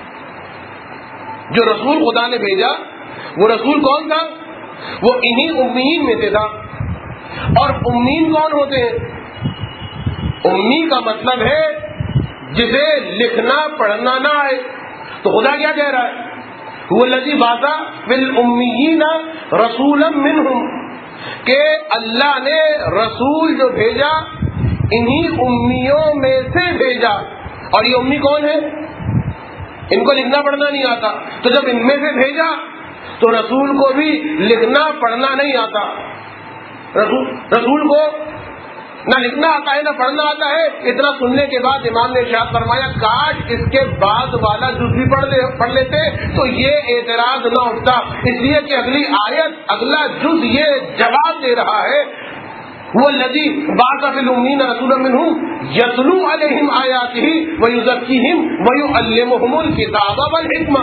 جو رسول خدا نے بھیجا وہ رسول کون تھا؟ وہ انہی امیین میں سے تھا. اور امیین کون ہوتے ہیں؟ امی کا مطلب ہے جسے لکھنا پڑھنا نہ آئے. تو خدا کیا کہہ رہا ہے؟ والذی بعث فی الامیین رسولا منہم، کہ اللہ نے رسول جو بھیجا انہی امیوں میں سے بھیجا. اور یہ امی کون ہے؟ ان کو لکھنا پڑھنا نہیں آتا. تو جب ان میں سے بھیجا تو رسول کو بھی لکھنا پڑھنا نہیں آتا. رسول کو نہ لکھنا آتا ہے نہ پڑھنا آتا ہے. اتنا سننے کے بعد امام نے ارشاد فرمایا، کاش اس کے بعد والا جز بھی پڑھ لیتے تو یہ اعتراض نہ اٹھتا. اس لیے کہ اگلی آیت، اگلا جز یہ جواب دے رہا ہے، والذی بعث فی الامیین رسولا منہم یتلو علیہم آیاتہ ویزکیہم ویعلمہم الکتاب والحکمہ،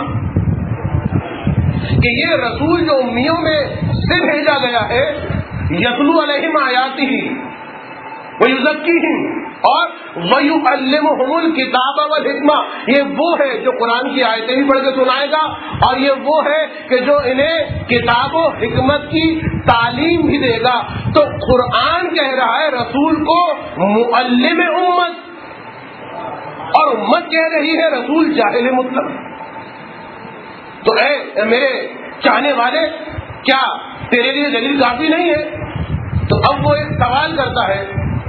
کہ یہ رسول جو امیوں میں سے بھیجا گیا ہے، یتلو علیہم آیاتہ ویزکیہم اور ویعلمہم الکتاب والحکمہ، یہ وہ ہے جو قرآن کی آیتیں بھی پڑھ کے سنائے گا، اور یہ وہ ہے کہ جو انہیں کتاب و حکمت کی تعلیم بھی دے گا. تو قرآن کہہ رہا ہے رسول کو معلم امت، اور امت کہہ رہی ہے رسول جاہل مطلق. تو اے میرے چاہنے والے، کیا تیرے لیے دلیل کافی نہیں ہے؟ تو اب وہ ایک سوال کرتا ہے،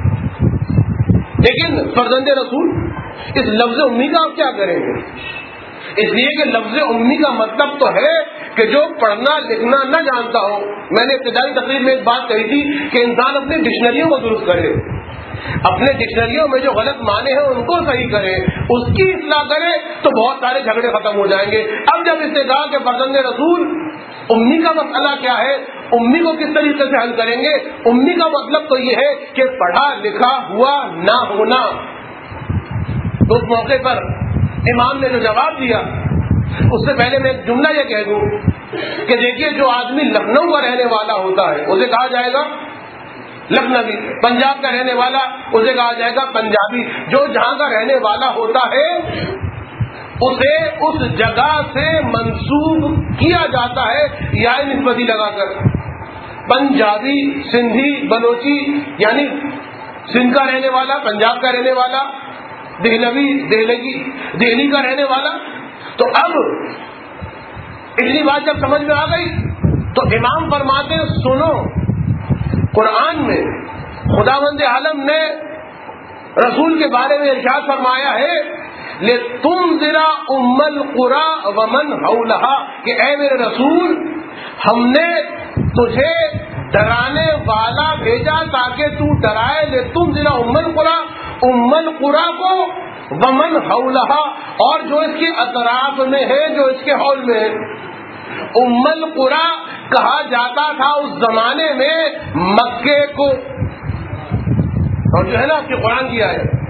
لیکن فرزند رسول، اس لفظ امی کا آپ کیا کریں گے؟ اس لیے کہ لفظ امی کا مطلب تو ہے کہ جو پڑھنا لکھنا نہ جانتا ہو. میں نے ابتدائی تقریر میں ایک بات کہی تھی کہ انسان اپنی ڈکشنریوں کو درست کرے، اپنے ڈکشنریوں میں جو غلط معنی ہیں ان کو صحیح کرے، اس کی اصلاح کرے تو بہت سارے جھگڑے ختم ہو جائیں گے. اب جب اس نے کہا کہ فرزند رسول، امی کا مسئلہ کیا ہے، امی کو کس طریقے سے حل کریں گے؟ امی کا مطلب تو یہ ہے کہ پڑھا لکھا ہوا نہ ہونا. تو اس موقع پر امام نے جو جواب دیا، اس سے پہلے میں ایک جملہ یہ کہہ دوں کہ دیکھیے، جو آدمی لکھنؤ کا رہنے والا ہوتا ہے اسے کہا جائے گا لکھنوی، پنجاب کا رہنے والا اسے کہا جائے گا پنجابی. جو جہاں کا رہنے والا ہوتا ہے اسے اس جگہ سے منسوب کیا جاتا ہے یا نسبتی لگا کر. پنجابی، سندھی، بلوچی، یعنی سندھ کا رہنے والا، پنجاب کا رہنے والا، دہلوی، دہلی کا رہنے والا. تو اب اتنی بات جب سمجھ میں آ گئی تو امام فرماتے ہیں، سنو، قرآن میں خداوند عالم نے رسول کے بارے میں ارشاد فرمایا ہے، لِتُنذِرَ أُمَّ الْقُرَىٰ وَمَنْ حَوْلَهَا، کہ اے میرے رسول، ہم نے تجھے ڈرانے والا بھیجا تاکہ تو ڈرائے. لِتُنذِرَ أُمَّ الْقُرَىٰ، أُمَّ الْقُرَىٰ کو، وَمَنْ حَوْلَهَا، اور جو اس کے اطراف میں ہے، جو اس کے حول میں ہے. ام القریٰ کہا جاتا تھا اس زمانے میں مکے کو، اور جو ہے نا آپ کے قرآن کی آیت،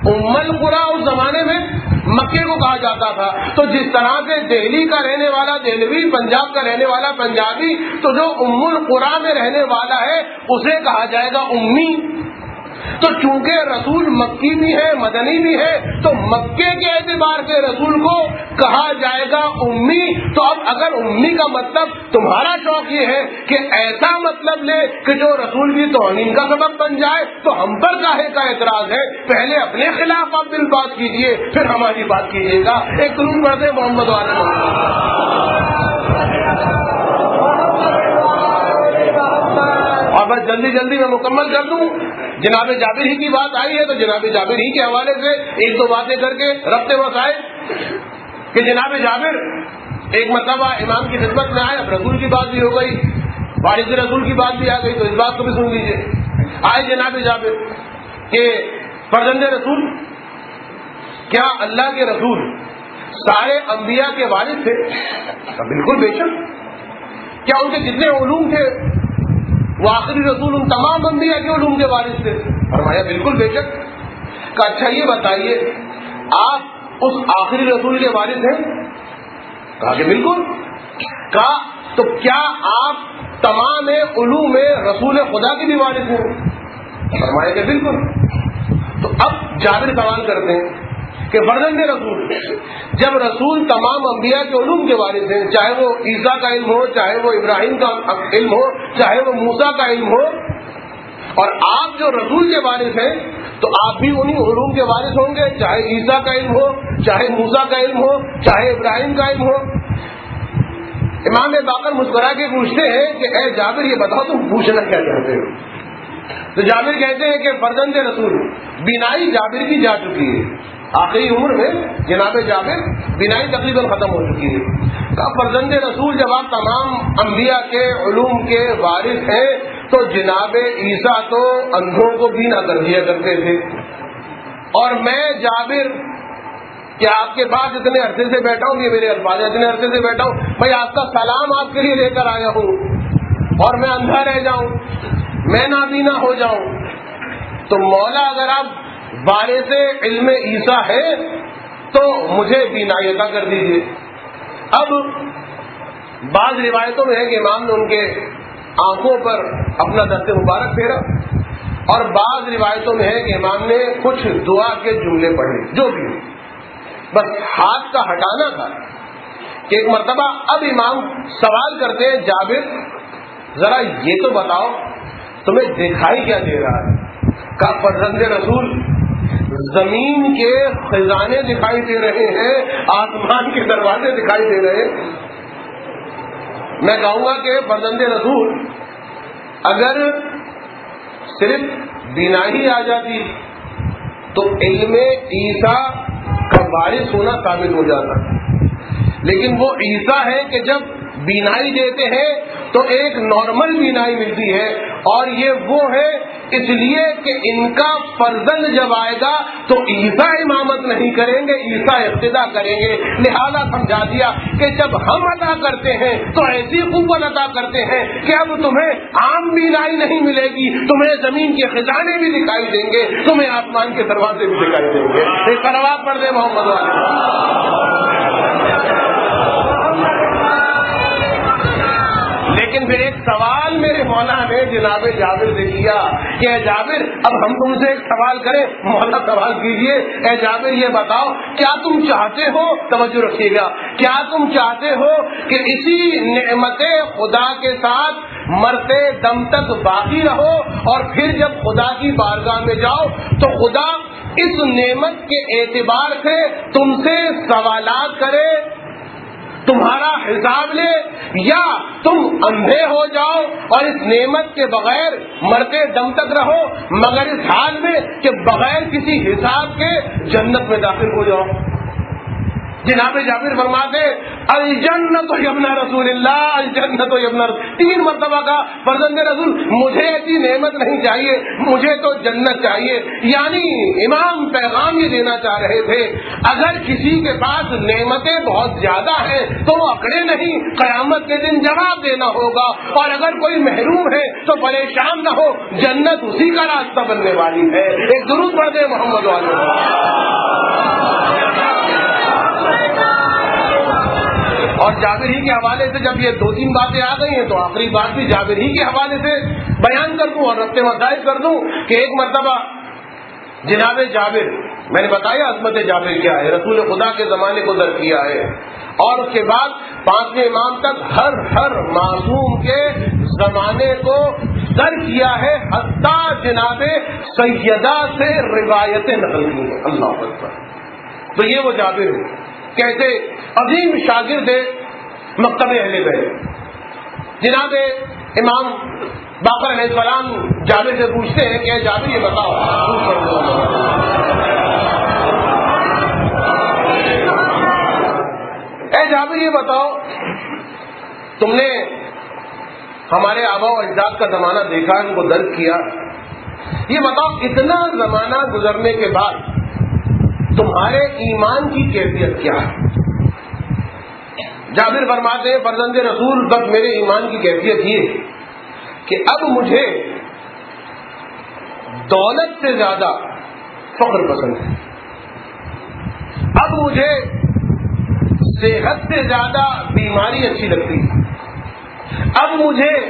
القری اس زمانے میں مکے کو کہا جاتا تھا. تو جس طرح سے دہلی کا رہنے والا دہلوی، پنجاب کا رہنے والا پنجابی، تو جو القری میں رہنے والا ہے اسے کہا جائے گا امی. تو چونکہ رسول مکی بھی ہے مدنی بھی ہے، تو مکے کے اعتبار سے رسول کو کہا جائے گا امی. تو اب اگر امی کا مطلب تمہارا شوق یہ ہے کہ ایسا مطلب لے کہ جو رسول کی توہین کا سبب بن جائے، تو ہم پر کاہے کا اعتراض ہے؟ پہلے اپنے خلاف آپ دل بات کیجئے، پھر ہماری بات کیجیے گا. ایک درود پڑھتے محمد والے. اور بس جلدی جلدی میں مکمل کر دوں. جناب جابر ہی کی بات آئی ہے تو جناب جابر ہی کے حوالے سے ایک دو باتیں کر کے ربط وقت آئے کہ جناب جابر ایک مرتبہ امام کی خدمت میں آئے. اب رسول کی بات بھی ہو گئی، وارث رسول کی بات بھی آ گئی، تو اس بات کو بھی سن لیجیے. آئے جناب جابر کہ فرزند رسول، کیا اللہ کے رسول سارے انبیاء کے وارث تھے؟ بالکل بے شک. کیا ان کے جتنے علوم تھے وہ آخری رسول ان تمام انبیاء کے علوم کے وارث تھے؟ فرمایا بالکل بے شک. کہا اچھا یہ بتائیے آپ اس آخری رسول کے وارث ہیں؟ کہا کہ بالکل. کہا تو کیا آپ تمام علوم رسول خدا کے بھی وارث ہیں؟ فرمایا کہ بالکل. تو اب جابر سوال کرتے ہیں کہ فرزند رسول، جب رسول تمام انبیاء کے علوم کے وارث ہیں، چاہے وہ عیسیٰ کا علم ہو، چاہے وہ ابراہیم کا علم ہو، چاہے وہ موسیٰ کا علم ہو، اور آپ جو رسول کے وارث ہیں تو آپ بھی انہی علوم کے وارث ہوں گے، چاہے عیسیٰ کا علم ہو، چاہے موسیٰ کا علم ہو، چاہے ابراہیم کا علم ہو. امام باقر مسکرا کے پوچھتے ہیں کہ اے جابر یہ بتاؤ تم پوچھنا کیا چاہتے ہو؟ تو جابر کہتے ہیں کہ فرزند رسول، بینائی جابر کی جا چکی ہے. آخری عمر میں جناب جابر بینائی تقریباً ختم ہو چکی ہے. کہا فرزند رسول جب آپ تمام انبیاء کے علوم کے وارث ہیں تو جناب عیسیٰ تو اندھوں کو بینا کر دیا کرتے تھے، اور میں جابر کہ آپ کے پاس اتنے عرصے سے بیٹھا ہوں، یہ میرے الفاظ اتنے عرصے سے بیٹھا ہوں، بھائی آپ کا سلام آپ کے لیے لے کر آیا ہوں اور میں اندھا رہ جاؤں، میں نابینا ہو جاؤں. تو مولا اگر آپ وارث علم عیسیٰ ہے تو مجھے بینائی عطا کر دیجیے. اب بعض روایتوں میں ہے کہ امام نے ان کے آنکھوں پر اپنا دست مبارک پھیرا، اور بعض روایتوں میں ہے کہ امام نے کچھ دعا کے جملے پڑھے، جو بھی بس ہاتھ کا ہٹانا تھا. کہ ایک مرتبہ اب امام سوال کرتے ہیں جابر ذرا یہ تو بتاؤ تمہیں دکھائی کیا دے رہا ہے؟ کہا فرزند رسول زمین کے خزانے دکھائی دے رہے ہیں، آسمان کے دروازے دکھائی دے رہے ہیں. میں کہوں گا کہ فرزند رسول اگر صرف بینائی آ جاتی تو علم عیسیٰ کا وارث ہونا ثابت ہو جاتا، لیکن وہ عیسیٰ ہے کہ جب بینائی دیتے ہیں تو ایک نارمل بینائی ملتی ہے، اور یہ وہ ہے اس لیے کہ ان کا فرزند جب آئے گا تو عیسیٰ امامت نہیں کریں گے، عیسیٰ اقتدا کریں گے. لہذا سمجھا دیا کہ جب ہم عطا کرتے ہیں تو ایسی قوت عطا کرتے ہیں کہ اب تمہیں عام بینائی نہیں ملے گی، تمہیں زمین کے خزانے بھی دکھائی دیں گے، تمہیں آسمان کے دروازے بھی دکھائی دیں گے. ایک صلوات پڑھ دیں محمد والے. لیکن پھر ایک سوال میرے مولا نے جناب جابر سے کیا کہ اے جابر اب ہم تم سے ایک سوال کریں. مولا سوال کیجئے، اے جابر یہ بتاؤ کیا تم چاہتے ہو، توجہ رکھیے گا، کیا تم چاہتے ہو کہ اسی نعمت خدا کے ساتھ مرتے دم تک باقی رہو، اور پھر جب خدا کی بارگاہ میں جاؤ تو خدا اس نعمت کے اعتبار سے تم سے سوالات کرے، تمہارا حساب لے، یا تم اندھے ہو جاؤ اور اس نعمت کے بغیر مرتے دم تک رہو، مگر اس حال میں کہ بغیر کسی حساب کے جنت میں داخل ہو جاؤ؟ جناب جابر فرماتے الجنت یبن رسول اللہ، الجنت یبن رسول، 3 مرتبہ کا فرزند رسول مجھے ایسی نعمت نہیں چاہیے، مجھے تو جنت چاہیے۔ یعنی امام پیغام یہ دینا چاہ رہے تھے اگر کسی کے پاس نعمتیں بہت زیادہ ہیں تو وہ اکڑے نہیں، قیامت کے دن جواب دینا ہوگا، اور اگر کوئی محروم ہے تو پریشان نہ ہو، جنت اسی کا راستہ بننے والی ہے۔ ایک درود پڑھ دیں محمد علیہ۔ اور جابر ہی کے حوالے سے جب یہ 2-3 باتیں آ گئی ہیں تو آخری بات بھی جابر ہی کے حوالے سے بیان کر دوں اور رفع مسائل کر دوں کہ ایک مرتبہ جناب جابر، میں نے بتایا عظمت جابر کیا ہے، رسول خدا کے زمانے کو در کیا ہے، اور اس کے بعد 5ویں امام تک ہر معصوم کے زمانے کو در کیا ہے، حتیٰ جناب سیدہ سے روایتیں نقل کی ہیں۔ اللہ اکبر۔ تو یہ وہ جابر ہے، کیسے عظیم شاگرد مکتب اہل بیت۔ جناب امام باقر علیہ السلام جابر سے پوچھتے ہیں کہ اے جابر یہ بتاؤ، اے جابر یہ بتاؤ تم نے ہمارے آبا و اجداد کا زمانہ دیکھا، ان کو درک کیا، یہ بتاؤ اتنا زمانہ گزرنے کے بعد تمہارے ایمان کی کیفیت کیا ہے؟ جابر فرماتے ہیں فرزند رسول بس میرے ایمان کی کیفیت یہ کہ اب مجھے دولت سے زیادہ فخر پسند ہے، اب مجھے صحت سے زیادہ بیماری اچھی لگتی ہے، اب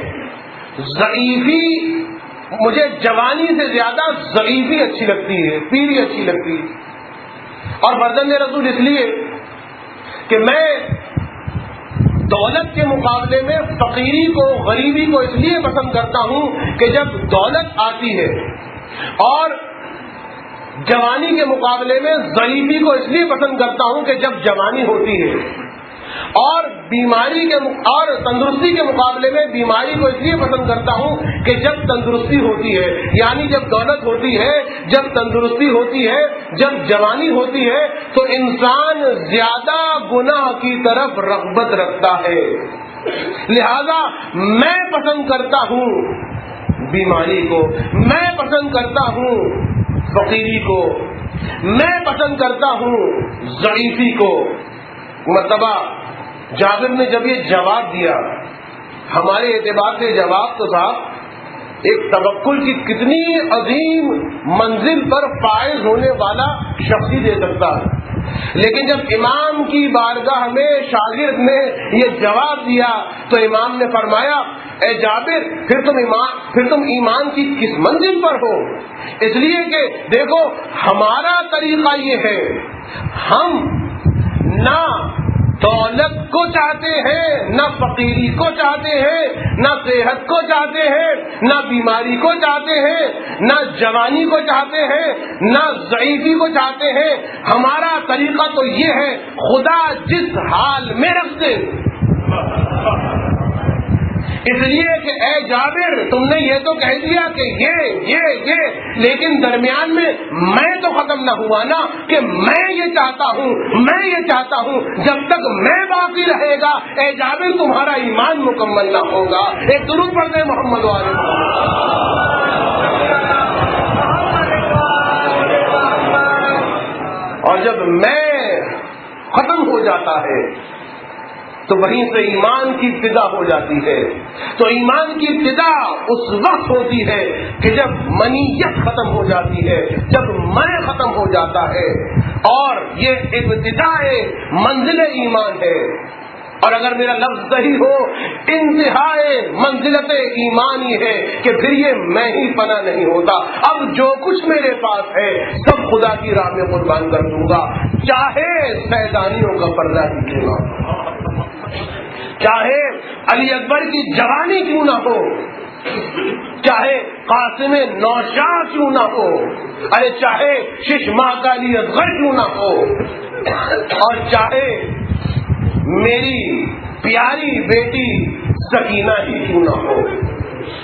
مجھے جوانی سے زیادہ ضعیفی اچھی لگتی ہے، پیری اچھی لگتی ہے۔ اور فرزند رسول اس لیے کہ میں دولت کے مقابلے میں فقیری کو، غریبی کو اس لیے پسند کرتا ہوں کہ جب دولت آتی ہے، اور جوانی کے مقابلے میں ضعیفی کو اس لیے پسند کرتا ہوں کہ جب جوانی ہوتی ہے، اور اور تندرستی کے مقابلے میں بیماری کو اس لیے پسند کرتا ہوں کہ جب تندرستی ہوتی ہے، یعنی جب دولت ہوتی ہے، جب تندرستی ہوتی ہے، جب جوانی ہوتی ہے تو انسان زیادہ گناہ کی طرف رغبت رکھتا ہے، لہذا میں پسند کرتا ہوں بیماری کو، میں پسند کرتا ہوں فقیری کو، میں پسند کرتا ہوں ضعیفی کو۔ مرتبہ جابر نے جب یہ جواب دیا، ہمارے اعتبار سے جواب تو تھا ایک توکل کی کتنی عظیم منزل پر فائز ہونے والا شخص ہی دے سکتا ہے، لیکن جب امام کی بارگاہ میں شاگرد نے یہ جواب دیا تو امام نے فرمایا اے جابر پھر تم ایمان کی کس منزل پر ہو؟ اس لیے کہ دیکھو ہمارا طریقہ یہ ہے، ہم نہ دولت کو چاہتے ہیں، نہ فقیری کو چاہتے ہیں، نہ صحت کو چاہتے ہیں، نہ بیماری کو چاہتے ہیں، نہ جوانی کو چاہتے ہیں، نہ ضعیفی کو چاہتے ہیں۔ ہمارا طریقہ تو یہ ہے خدا جس حال میں رکھ دے۔ اس لیے کہ اے جابر تم نے یہ تو کہہ دیا کہ یہ لیکن درمیان میں تو ختم نہ ہوا نا کہ میں یہ چاہتا ہوں جب تک میں باقی رہے گا اے جابر تمہارا ایمان مکمل نہ ہوگا۔ ایک درود پڑھتے ہیں محمد علیہ۔ اور جب میں ختم ہو جاتا ہے تو وہیں سے ایمان کی ابتدا ہو جاتی ہے۔ تو ایمان کی ابتدا اس وقت ہوتی ہے کہ جب منیت ختم ہو جاتی ہے، جب میں ختم ہو جاتا ہے، اور یہ ابتدائے منزل ایمان ہے۔ اور اگر میرا لفظ صحیح ہو انتہائے منزلت ایمان ہی ہے کہ پھر یہ میں ہی فنا نہیں ہوتا، اب جو کچھ میرے پاس ہے سب خدا کی راہ میں قربان کر دوں گا، چاہے سیدانیوں کا پردہ ہی کیوں نہ ہو، چاہے علی اکبر کی جوانی کیوں نہ ہو، چاہے قاسم نوشاہ کیوں نہ ہو، ارے چاہے ششما کا علی اصغر کیوں نہ ہو، اور چاہے میری پیاری بیٹی سکینہ ہی کیوں نہ ہو،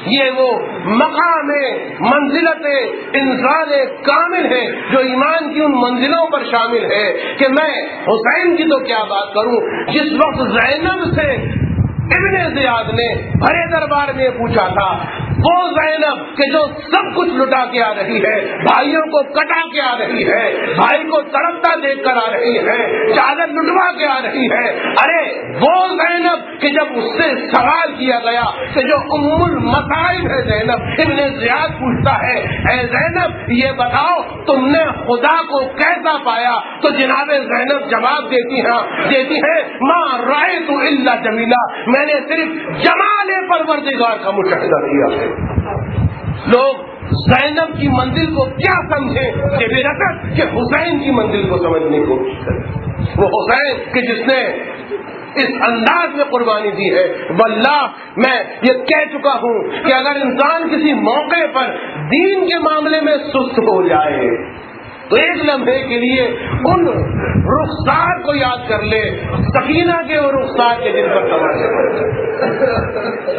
یہ وہ مقام منزلت انسان کامل ہے جو ایمان کی ان منزلوں پر شامل ہے کہ میں حسین کی تو کیا بات کروں. جس وقت زینب سے ابن زیاد نے بھرے دربار میں پوچھا تھا، وہ زینب کہ جو سب کچھ لٹا کے آ رہی ہے، بھائیوں کو کٹا کے آ رہی ہے، بھائی کو تڑپتا دیکھ کر آ رہی ہے، چادر لٹوا کے آ رہی ہے، ارے وہ زینب کہ جب اس سے سوال کیا گیا کہ جو ام المصائب ہے زینب، ابن زیاد پوچھتا ہے اے زینب یہ بتاؤ تم نے خدا کو کیسا پایا، تو جناب زینب جواب دیتی ہے ماں رأیت الا جمیلا، میں نے صرف جمال پروردگار کا مشاہدہ کیا ہے. لوگ زینب کی منزل کو کیا سمجھیں کہ بے رکت کہ حسین کی منزل کو سمجھنے کی کوشش کریں. وہ حسین کہ جس نے اس انداز میں قربانی دی ہے. واللہ میں یہ کہہ چکا ہوں کہ اگر انسان کسی موقع پر دین کے معاملے میں سست ہو جائے تو ایک لمحے کے لیے ان رخسار کو یاد کر لے، سکینہ کے وہ رخسار کے جن پر تماشے پڑتے.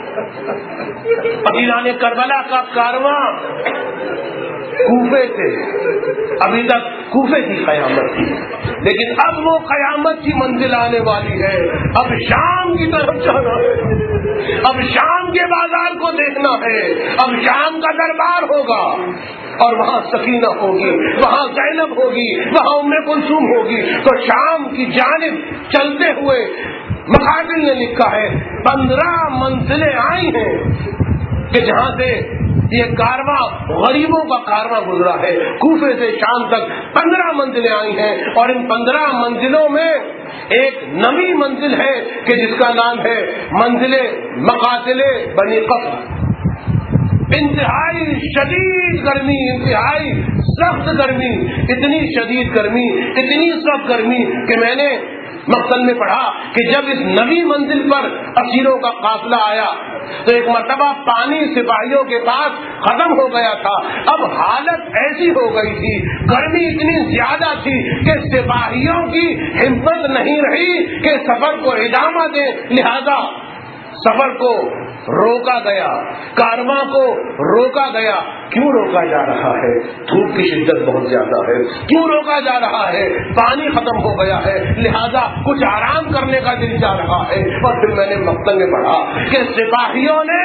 عقیلان کربلا کا کارواں کوفے سے، ابھی تک کوفے کی قیامت تھی، لیکن اب وہ قیامت کی منزل آنے والی ہے. اب شام کی طرف جانا ہے، اب شام کے بازار کو دیکھنا ہے، اب شام کا دربار ہوگا اور وہاں سکینہ ہوگی، وہاں زینب ہوگی، وہاں ام کلثوم ہوگی. تو شام کی جانب چلتے ہوئے مقاتل نے لکھا ہے 15 منزلیں آئی ہیں کہ جہاں سے یہ کارواں غریبوں کا کارواں گزرا ہے. کوفے سے شام تک 15 منزلیں آئی ہیں اور ان 15 منزلوں میں ایک نئی منزل ہے کہ جس کا نام ہے منزل مقاتل بنی قفر. انتہائی شدید گرمی، انتہائی سخت گرمی، اتنی شدید گرمی، اتنی سخت گرمی کہ میں نے مقصد میں پڑھا کہ جب اس نئی منزل پر اسیروں کا قافلہ آیا تو ایک مرتبہ پانی سپاہیوں کے پاس ختم ہو گیا تھا. اب حالت ایسی ہو گئی تھی، گرمی اتنی زیادہ تھی کہ سپاہیوں کی ہمت نہیں رہی کہ سفر کو ادامہ دیں، لہذا سفر کو روکا گیا، کارواں کو روکا گیا. کیوں روکا جا رہا ہے؟ دھوپ کی شدت بہت زیادہ ہے. کیوں روکا جا رہا ہے؟ پانی ختم ہو گیا ہے، لہذا کچھ آرام کرنے کا دل چاہ رہا ہے. اور پھر میں نے مقتل میں پڑھا کہ سپاہیوں نے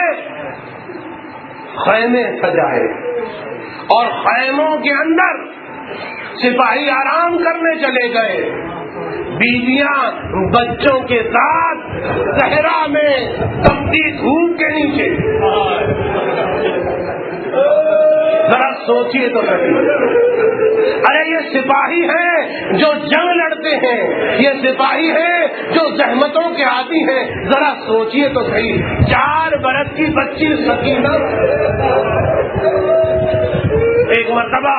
خیمے سجائے اور خیموں کے اندر سپاہی آرام کرنے چلے گئے، بیویاں بچوں کے ساتھ صحرا میں تپتی دھوپ کے نیچے. ذرا سوچیے تو صحیح. ارے یہ سپاہی ہیں جو جنگ لڑتے ہیں، یہ سپاہی ہیں جو زحمتوں کے عادی ہیں. ذرا سوچیے تو صحیح، 4 برس کی بچی سکینہ ایک مرتبہ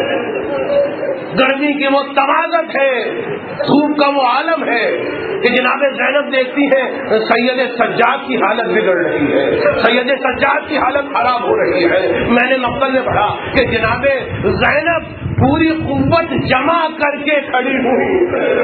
گرمی کی وہ تمازت ہے، دھوپ کا وہ عالم ہے کہ جناب زینب دیکھتی ہیں سید سجاد کی حالت بگڑ رہی ہے، سید سجاد کی حالت خراب ہو رہی ہے. میں نے مقتل میں پڑھا کہ جناب زینب پوری قوت جمع کر کے کھڑی ہوئی.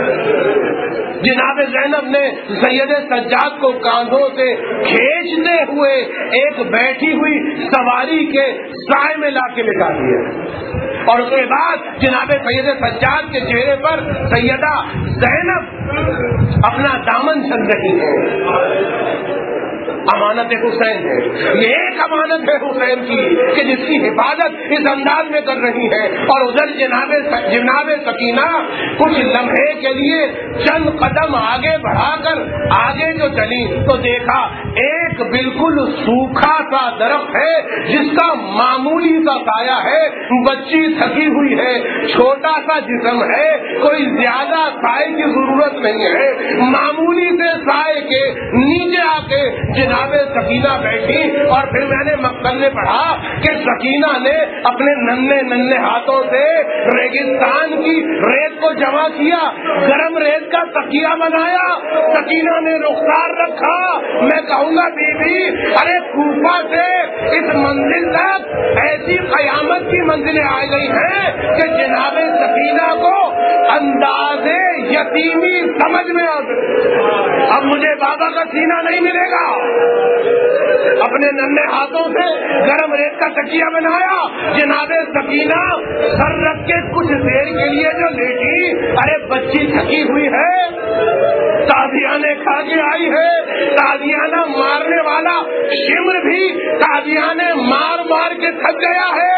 جناب زینب نے سید سجاد کو کاندھوں سے کھینچتے ہوئے ایک بیٹھی ہوئی سواری کے سائے میں لا کے لٹا دیا اور اس کے بعد جناب سید سجاد کے چہرے پر سیدہ زینب اپنا دامن چھن رہی ہے. امانت حسین ہے، یہ ایک امانت ہے حسین کی کہ جس کی حفاظت اس انداز میں کر رہی ہے. اور ادھر جناب سکینہ کچھ لمحے کے لیے چند قدم آگے بڑھا کر آگے جو چلی تو دیکھا ایک بالکل سوکھا سا درخت ہے جس کا معمولی سا سایہ ہے، بچی تھکی ہوئی ہے، چھوٹا سا جسم ہے، کوئی زیادہ سائے کی ضرورت نہیں ہے، معمولی سے سائے کے نیچے آ کے جناب سکینہ بیٹھی. اور پھر میں نے مقتل میں پڑھا کہ سکینہ نے اپنے ننھے ہاتھوں سے ریگستان کی ریت کو جمع کیا، گرم ریت کا تکیہ بنایا، سکینہ نے رخسار رکھا. میں کہوں گا بی بی ارے کوفہ سے اس منزل تک ایسی قیامت کی منزلیں آ گئی ہیں کہ جناب سکینہ کو اندازے یتیمی سمجھ میں آ گئے. اب مجھے بابا کا سینہ نہیں ملے گا. اپنے ننھے ہاتھوں سے گرم ریت کا تکیہ بنایا. جناب سکینہ سر رکھ کے کچھ دیر کے لیے جو لیٹی, ارے بچی تھکی ہوئی ہے, تازیانے کھا کے آئی ہے. تازیانہ مارنے والا شمر بھی تازیانے مار مار کے تھک گیا ہے.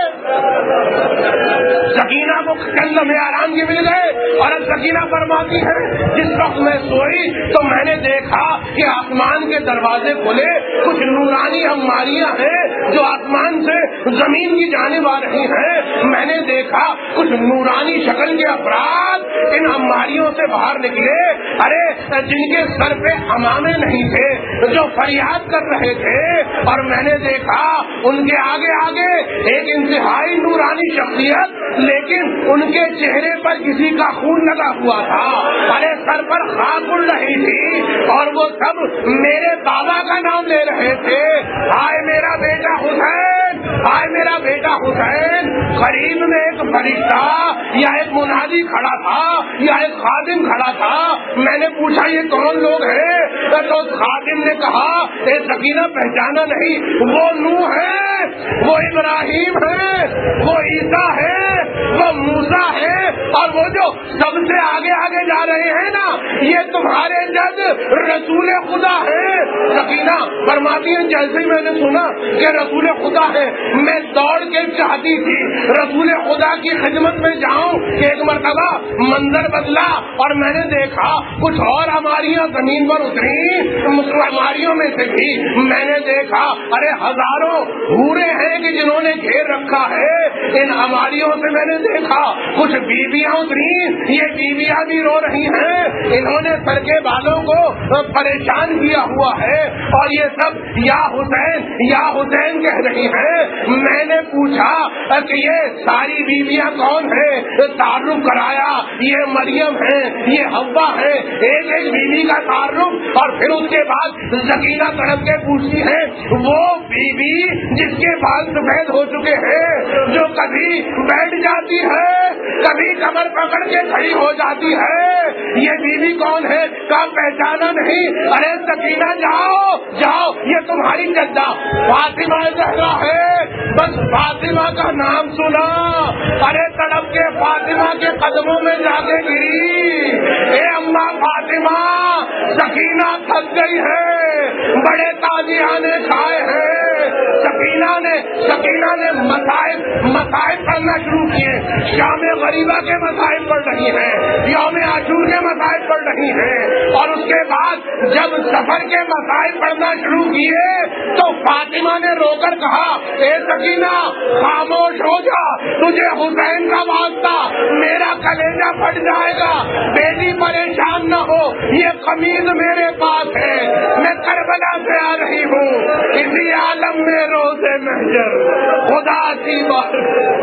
سکینہ کو چند لمحے آرام کے مل گئے اور اب سکینہ فرماتی ہے جس وقت میں سوئی تو میں نے دیکھا کہ آسمان کے دروازے کھلے, کچھ نورانی ہماریاں ہیں جو آسمان سے زمین کی جانب آ رہی ہیں. میں نے دیکھا کچھ نورانی شکل کے افراد ان ہماریوں سے باہر نکلے, ارے جن کے سر پہ امامے نہیں تھے, جو فریاد کر رہے تھے. اور میں نے دیکھا ان کے آگے آگے ایک انتہائی نورانی شخصیت, لیکن ان کے چہرے پر کسی کا خون لگا ہوا تھا. ارے سر پر خاک اڑ رہی تھی اور وہ سب میرے بابا کا نام لے رہے تھے. ہائے میرا بیٹا حسین, ہائے میرا بیٹا حسین. قریب میں ایک فرشتہ یا ایک منادی کھڑا تھا یا ایک خادم کھڑا تھا. میں نے پوچھا یہ کون لوگ ہیں؟ تو خادم نے کہا اے سکینہ پہچانا نہیں, وہ نوح ہے, وہ ابراہیم ہے, وہ عیسیٰ ہے, وہ موسیٰ ہے, اور وہ جو سب سے آگے آگے جا رہے ہیں نا, یہ تمہارے جج رسول خدا ہے. سکینہ فرماتی ہیں جیسے میں نے سنا کہ رسول خدا ہے, میں دوڑ کے چاہتی تھی رسول خدا کی خدمت میں جاؤں. ایک مرتبہ منظر بدلا اور میں نے دیکھا کچھ اور ہماریاں زمین پر اتری. ہماریوں میں سے بھی میں نے دیکھا ارے ہزاروں حوریں ہیں کہ جنہوں نے گھیر رکھا ہے. ان ہماریوں سے میں نے دیکھا کچھ بیویاں اتری, یہ بیویاں بھی رو رہی ہیں. انہوں نے سر کے بالوں کو پریشان کیا ہوا ہے اور یہ سب یا حسین کہہ رہی ہیں. میں نے پوچھا کہ یہ ساری بیویاں کون ہیں؟ تعارف کرایا, یہ مریم ہے, یہ حوا ہے, ایک ایک بیوی کا تعارف. اور پھر اس کے بعد سکینہ تڑپ کے پوچھتی ہے وہ بیوی جس کے بال سفید ہو چکے ہیں, جو کبھی بیٹھ جاتی ہے کبھی کمر پکڑ کے کھڑی ہو جاتی ہے, یہ بیوی کون ہے؟ کہاں پہچانا نہیں. ارے سکینہ جاؤ جاؤ, یہ تمہاری جدہ فاطمہ زہرا ہے. بس فاطمہ کا نام سنا, ارے تڑپ کے فاطمہ کے قدموں میں جا کے گری. اے اماں فاطمہ, سکینہ تھک گئی ہے, بڑے تازیانے کھائے ہیں. سکینہ نے مسائب پڑھنا شروع کیے. شام غریبہ کے مسائب پڑھ رہی ہیں, یوم عاشور کے مسائب پڑھ رہی ہیں, اور اس کے بعد جب سفر کے مسائب پڑھنا شروع کیے تو فاطمہ نے رو کر کہا اے سکینہ خاموش ہو جا, تجھے حسین کا واسطہ, میرا کلیجہ پھٹ جائے گا. بیٹی پریشان نہ ہو, یہ قمیض میرے پاس ہے, میں کربلا سے آ رہی ہوں. اسی عالم میں روزے محجر خدا کی بات.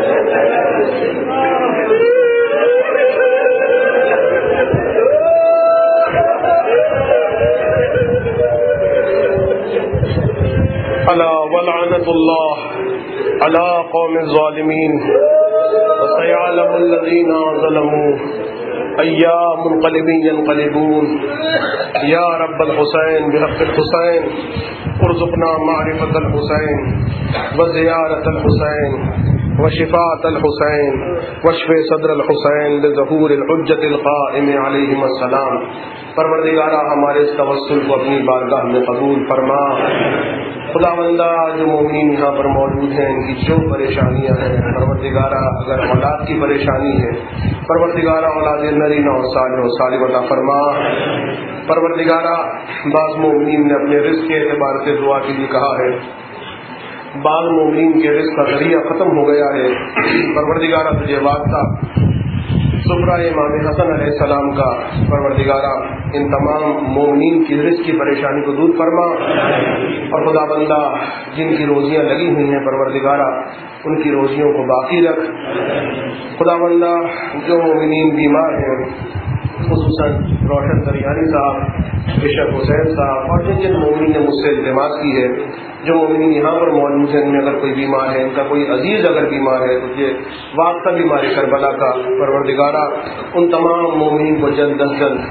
الا ولعنت اللہ علی قوم الظالمین وسيعلم الذين ظلموا أيّا منقلب ينقلبون. یا رب الحسین بحق الحسین ارزقنا معرفة الحسین وزیارة الحسین وشفاءة الحسین واشف صدر الحسین لظہور الحجة القائم علیہم السلام. پروردگارہ ہمارے اس توسل کو اپنی بارگاہ میں قبول فرما. خداوندہ جو مومنین یہاں پر موجود ہیں ان کی جو پریشانیاں ہیں پروردگارہ, اگر اولاد کی پریشانی ہے پروردگارہ اولاد نرینہ اور صالح عطا فرما. پروردگارہ بعض مومنین نے اپنے رزق کے اعتبار سے دعا کے لیے کہا ہے, بعض مومنین کے رزق کا ذریعہ ختم ہو گیا ہے. پروردگارہ تجھے واسطہ سفرہ امام حسن علیہ السلام کا, پروردگارہ ان تمام مومنین کی رزق کی پریشانی کو دور فرما. اور خدا بندہ جن کی روزیاں لگی ہوئی ہیں پروردگارہ ان کی روزیوں کو باقی رکھ. خدا بندہ جو مومنین بیمار ہیں خصوصاً روشن دریانی صاحب, بشپ حسین صاحب اور جن مومنین نے مجھ سے التماس کی ہے جو مومنین یہاں پر موجود ہیں ان میں اگر کوئی بیمار ہے، ان کا کوئی عزیز اگر بیمار ہے تو یہ واقعہ بیماری کربلا کا پروردگارہ ان تمام مومنین کو جلد از جلد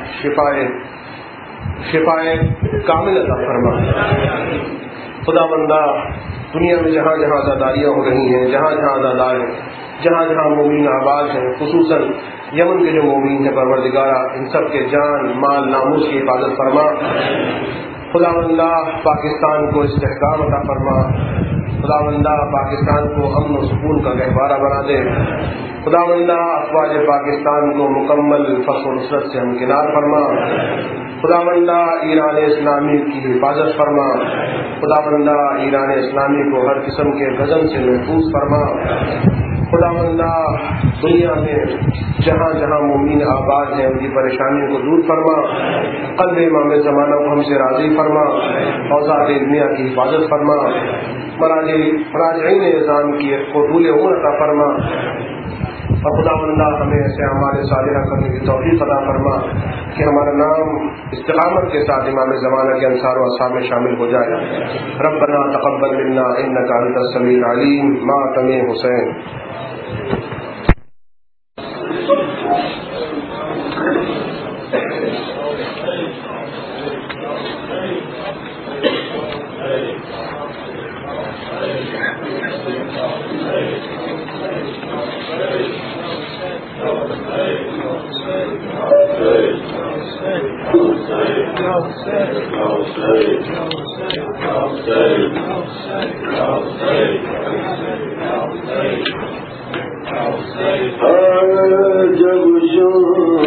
شفائے کامل عطا فرما۔ خدا بندہ دنیا میں جہاں جہاں عزاداریاں ہو رہی ہیں، جہاں جہاں عزادار ہیں، جہاں جہاں مومنین آباد ہیں، خصوصاً یمن کے جو مومنین ہیں پروردگارہ ان سب کے جان مال ناموس کی حفاظت فرما۔ خدا بندہ پاکستان کو استحکام عطا فرما، خدا بندہ پاکستان کو امن و سکون کا گہوارہ بنا دے، خدا بندہ افواج پاکستان کو مکمل فخر و نصرت سے ہمکنار فرما، خدا بندہ ایران اسلامی کی حفاظت فرما، خدا بندہ ایران اسلامی کو ہر قسم کے غضب سے محفوظ فرما، خدا بندہ دنیا میں جہاں جہاں مومنین آباد ہیں ان کی پریشانیوں کو دور فرما، قلب امام زمانہ کو ہم سے راضی فرما، اوساط علمیہ کی حفاظت فرما، مراجعین نظام کی کو طول عمر عطا فرما، اور خدا بندہ ہمیں ایسے اعمال صالحہ کرنے کی توفیق عطا فرما کہ ہمارا نام استقامت کے ساتھ امام زمانہ کے انصار و اصحاب میں شامل ہو جائے۔ ربنا تقبل منا انک انت السمیع العلیم۔ ماتم حسین۔ جب